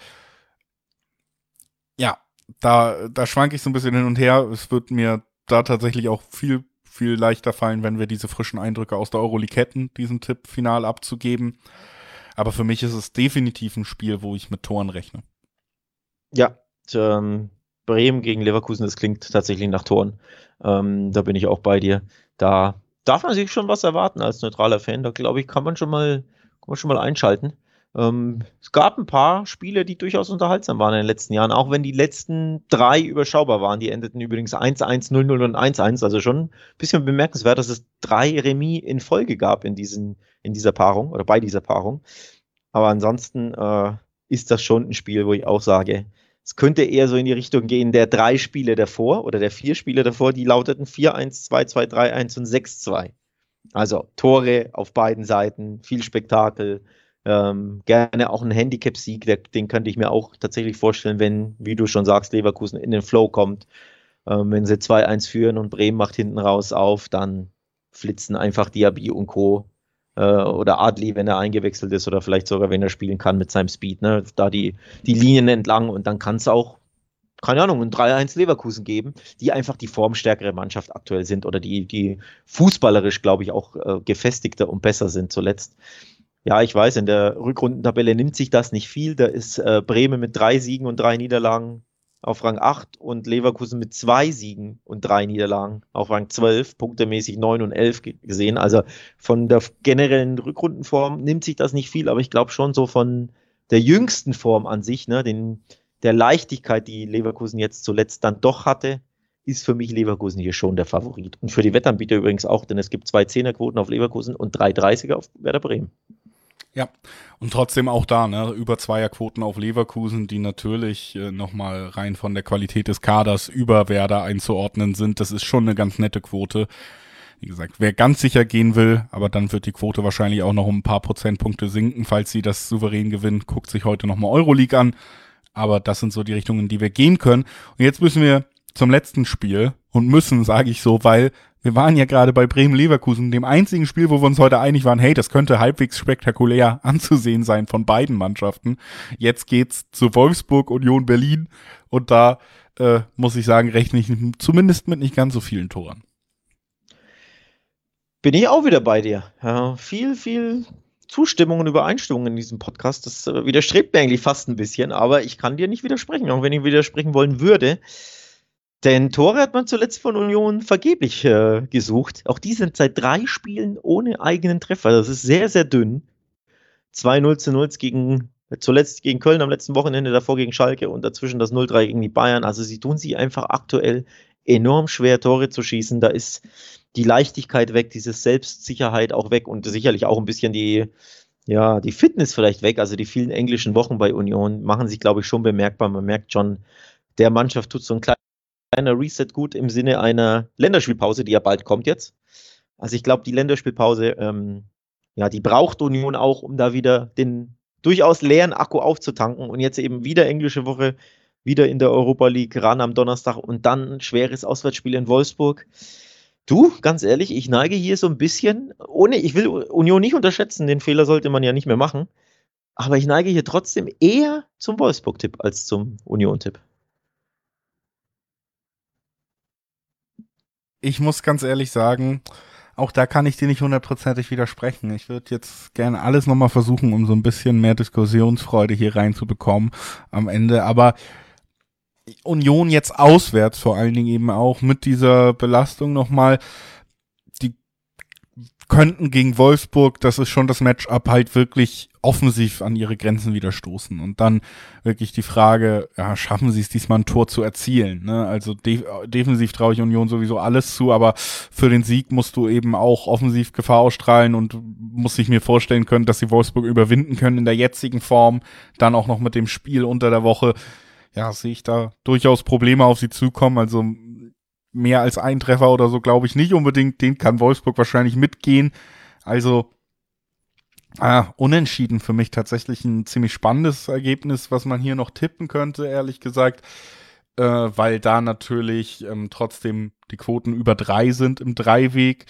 Ja, da, da schwanke ich so ein bisschen hin und her. Es wird mir da tatsächlich auch viel, viel leichter fallen, wenn wir diese frischen Eindrücke aus der Euroleague hätten, diesen Tipp final abzugeben. Aber für mich ist es definitiv ein Spiel, wo ich mit Toren rechne. Ja, ähm, Bremen gegen Leverkusen, das klingt tatsächlich nach Toren. Ähm, da bin ich auch bei dir. Da darf man sich schon was erwarten als neutraler Fan. Da glaube ich, kann man schon mal, kann man schon mal einschalten. Ähm, es gab ein paar Spiele, die durchaus unterhaltsam waren in den letzten Jahren, auch wenn die letzten drei überschaubar waren. Die endeten übrigens eins eins, null null und eins eins. Also schon ein bisschen bemerkenswert, dass es drei Remis in Folge gab in, diesen, in dieser Paarung oder bei dieser Paarung. Aber ansonsten äh, ist das schon ein Spiel, wo ich auch sage, es könnte eher so in die Richtung gehen der drei Spiele davor oder der vier Spiele davor, die lauteten vier eins, zwei zwei, drei eins und sechs zwei. Also Tore auf beiden Seiten, viel Spektakel, ähm, gerne auch ein Handicap-Sieg, der, den könnte ich mir auch tatsächlich vorstellen, wenn, wie du schon sagst, Leverkusen in den Flow kommt. Ähm, wenn sie zwei eins führen und Bremen macht hinten raus auf, dann flitzen einfach Diaby und Co. Oder Adli, wenn er eingewechselt ist oder vielleicht sogar, wenn er spielen kann mit seinem Speed, ne? Da die, die Linien entlang und dann kann es auch, keine Ahnung, ein drei eins Leverkusen geben, die einfach die formstärkere Mannschaft aktuell sind oder die, die fußballerisch, glaube ich, auch äh, gefestigter und besser sind zuletzt. Ja, ich weiß, in der Rückrundentabelle nimmt sich das nicht viel. Da ist äh, Bremen mit drei Siegen und drei Niederlagen auf Rang acht und Leverkusen mit zwei Siegen und drei Niederlagen auf Rang zwölf, punktemäßig neun und elf gesehen. Also von der generellen Rückrundenform nimmt sich das nicht viel, aber ich glaube schon so von der jüngsten Form an sich, ne, den, der Leichtigkeit, die Leverkusen jetzt zuletzt dann doch hatte, ist für mich Leverkusen hier schon der Favorit. Und für die Wettanbieter übrigens auch, denn es gibt zwei Zehnerquoten auf Leverkusen und drei dreißiger auf Werder Bremen. Ja, und trotzdem auch da, ne, über Zweierquoten auf Leverkusen, die natürlich äh, nochmal rein von der Qualität des Kaders über Werder einzuordnen sind. Das ist schon eine ganz nette Quote. Wie gesagt, wer ganz sicher gehen will, aber dann wird die Quote wahrscheinlich auch noch um ein paar Prozentpunkte sinken, falls sie das souverän gewinnen, guckt sich heute nochmal Euroleague an. Aber das sind so die Richtungen, in die wir gehen können. Und jetzt müssen wir zum letzten Spiel und müssen, sage ich so, weil wir waren ja gerade bei Bremen-Leverkusen, dem einzigen Spiel, wo wir uns heute einig waren, hey, das könnte halbwegs spektakulär anzusehen sein von beiden Mannschaften. Jetzt geht's zu Wolfsburg, Union Berlin und da äh, muss ich sagen, rechne ich zumindest mit nicht ganz so vielen Toren. Bin ich auch wieder bei dir. Ja, viel, viel Zustimmung und Übereinstimmung in diesem Podcast. Das äh, widerstrebt mir eigentlich fast ein bisschen, aber ich kann dir nicht widersprechen, auch wenn ich widersprechen wollen würde. Denn Tore hat man zuletzt von Union vergeblich äh, gesucht. Auch die sind seit drei Spielen ohne eigenen Treffer. Das ist sehr, sehr dünn. zwei null zu null gegen, zuletzt gegen Köln am letzten Wochenende, davor gegen Schalke und dazwischen das null drei gegen die Bayern. Also sie tun sich einfach aktuell enorm schwer, Tore zu schießen. Da ist die Leichtigkeit weg, diese Selbstsicherheit auch weg und sicherlich auch ein bisschen die, ja, die Fitness vielleicht weg. Also die vielen englischen Wochen bei Union machen sich, glaube ich, schon bemerkbar. Man merkt schon, der Mannschaft tut so ein kleiner Reset gut im Sinne einer Länderspielpause, die ja bald kommt jetzt. Also ich glaube, die Länderspielpause, ähm, ja, die braucht Union auch, um da wieder den durchaus leeren Akku aufzutanken und jetzt eben wieder englische Woche, wieder in der Europa League ran am Donnerstag und dann ein schweres Auswärtsspiel in Wolfsburg. Du, ganz ehrlich, ich neige hier so ein bisschen, ohne, ich will Union nicht unterschätzen, den Fehler sollte man ja nicht mehr machen, aber ich neige hier trotzdem eher zum Wolfsburg-Tipp als zum Union-Tipp. Ich muss ganz ehrlich sagen, auch da kann ich dir nicht hundertprozentig widersprechen. Ich würde jetzt gerne alles nochmal versuchen, um so ein bisschen mehr Diskussionsfreude hier reinzubekommen am Ende. Aber Union jetzt auswärts vor allen Dingen eben auch mit dieser Belastung nochmal, die könnten gegen Wolfsburg, das ist schon das Matchup, halt wirklich offensiv an ihre Grenzen wieder stoßen. Und dann wirklich die Frage, ja, schaffen sie es diesmal ein Tor zu erzielen? Ne? Also de- defensiv traue ich Union sowieso alles zu, aber für den Sieg musst du eben auch offensiv Gefahr ausstrahlen und muss ich mir vorstellen können, dass sie Wolfsburg überwinden können in der jetzigen Form, dann auch noch mit dem Spiel unter der Woche. Ja, sehe ich da durchaus Probleme auf sie zukommen. Also mehr als ein Treffer oder so glaube ich nicht unbedingt. Den kann Wolfsburg wahrscheinlich mitgehen. Also ah, unentschieden für mich tatsächlich ein ziemlich spannendes Ergebnis, was man hier noch tippen könnte, ehrlich gesagt. Äh, weil da natürlich ähm, trotzdem die Quoten über drei sind im Dreiweg.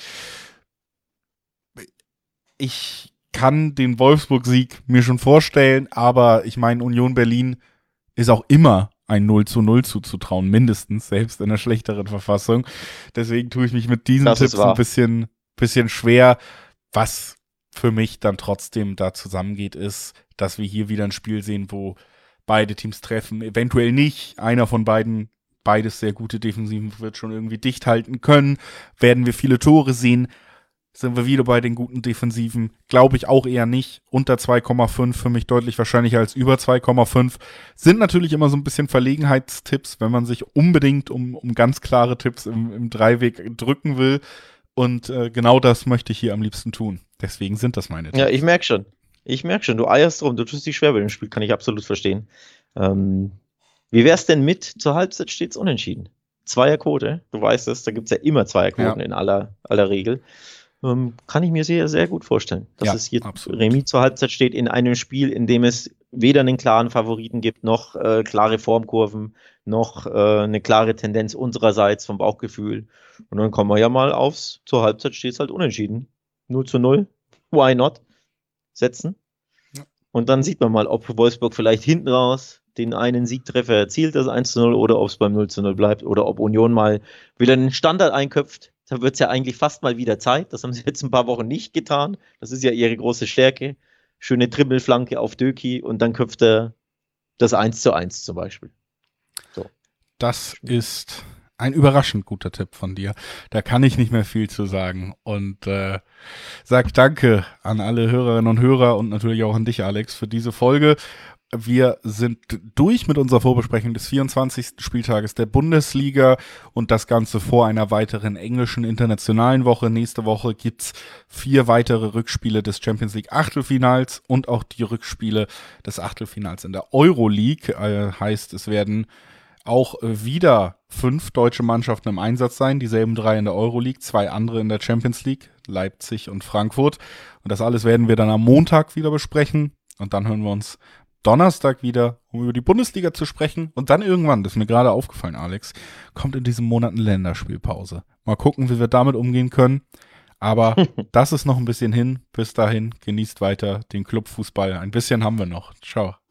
Ich kann den Wolfsburg-Sieg mir schon vorstellen, aber ich meine, Union Berlin ist auch immer ein null zu null zuzutrauen, mindestens, selbst in einer schlechteren Verfassung. Deswegen tue ich mich mit diesen Das ist Tipps ein wahr. bisschen, bisschen schwer. Was für mich dann trotzdem da zusammengeht, ist, dass wir hier wieder ein Spiel sehen, wo beide Teams treffen. Eventuell nicht. Einer von beiden, beides sehr gute Defensiven, wird schon irgendwie dicht halten können. Werden wir viele Tore sehen. Sind wir wieder bei den guten Defensiven? Glaube ich auch eher nicht. Unter zwei Komma fünf für mich deutlich wahrscheinlicher als über zwei Komma fünf. Sind natürlich immer so ein bisschen Verlegenheitstipps, wenn man sich unbedingt um, um ganz klare Tipps im, im Dreiweg drücken will. Und äh, genau das möchte ich hier am liebsten tun. Deswegen sind das meine Tipps. Ja, ich merke schon. Ich merke schon, du eierst rum, du tust dich schwer bei dem Spiel, kann ich absolut verstehen. Ähm, wie wär's denn mit? Zur Halbzeit steht's unentschieden. Zweierquote, du weißt es, da gibt's ja immer Zweierquoten Ja. in aller, aller Regel. Ähm, kann ich mir sehr, sehr gut vorstellen, dass Ja, es hier absolut. Remis zur Halbzeit steht in einem Spiel, in dem es weder einen klaren Favoriten gibt, noch äh, klare Formkurven, noch äh, eine klare Tendenz unsererseits vom Bauchgefühl. Und dann kommen wir ja mal aufs, zur Halbzeit steht's halt unentschieden. null zu null, why not? Setzen. Ja. Und dann sieht man mal, ob Wolfsburg vielleicht hinten raus den einen Siegtreffer erzielt, das eins zu null, oder ob es beim null zu null bleibt, oder ob Union mal wieder einen Standard einköpft. Da wird es ja eigentlich fast mal wieder Zeit. Das haben sie jetzt ein paar Wochen nicht getan. Das ist ja ihre große Stärke. Schöne Trippelflanke auf Döki und dann köpft er das eins zu eins zum Beispiel. So. Das ist ein überraschend guter Tipp von dir. Da kann ich nicht mehr viel zu sagen. Und äh, sag danke an alle Hörerinnen und Hörer und natürlich auch an dich, Alex, für diese Folge. Wir sind durch mit unserer Vorbesprechung des vierundzwanzigsten Spieltages der Bundesliga und das Ganze vor einer weiteren englischen internationalen Woche. Nächste Woche gibt's vier weitere Rückspiele des Champions League Achtelfinals und auch die Rückspiele des Achtelfinals in der Euroleague. Äh, heißt, es werden auch wieder fünf deutsche Mannschaften im Einsatz sein, dieselben drei in der Euroleague, zwei andere in der Champions League, Leipzig und Frankfurt. Und das alles werden wir dann am Montag wieder besprechen und dann hören wir uns Donnerstag wieder, um über die Bundesliga zu sprechen. Und dann irgendwann, das ist mir gerade aufgefallen, Alex, kommt in diesem Monat eine Länderspielpause. Mal gucken, wie wir damit umgehen können. Aber das ist noch ein bisschen hin. Bis dahin, genießt weiter den Clubfußball. Ein bisschen haben wir noch. Ciao.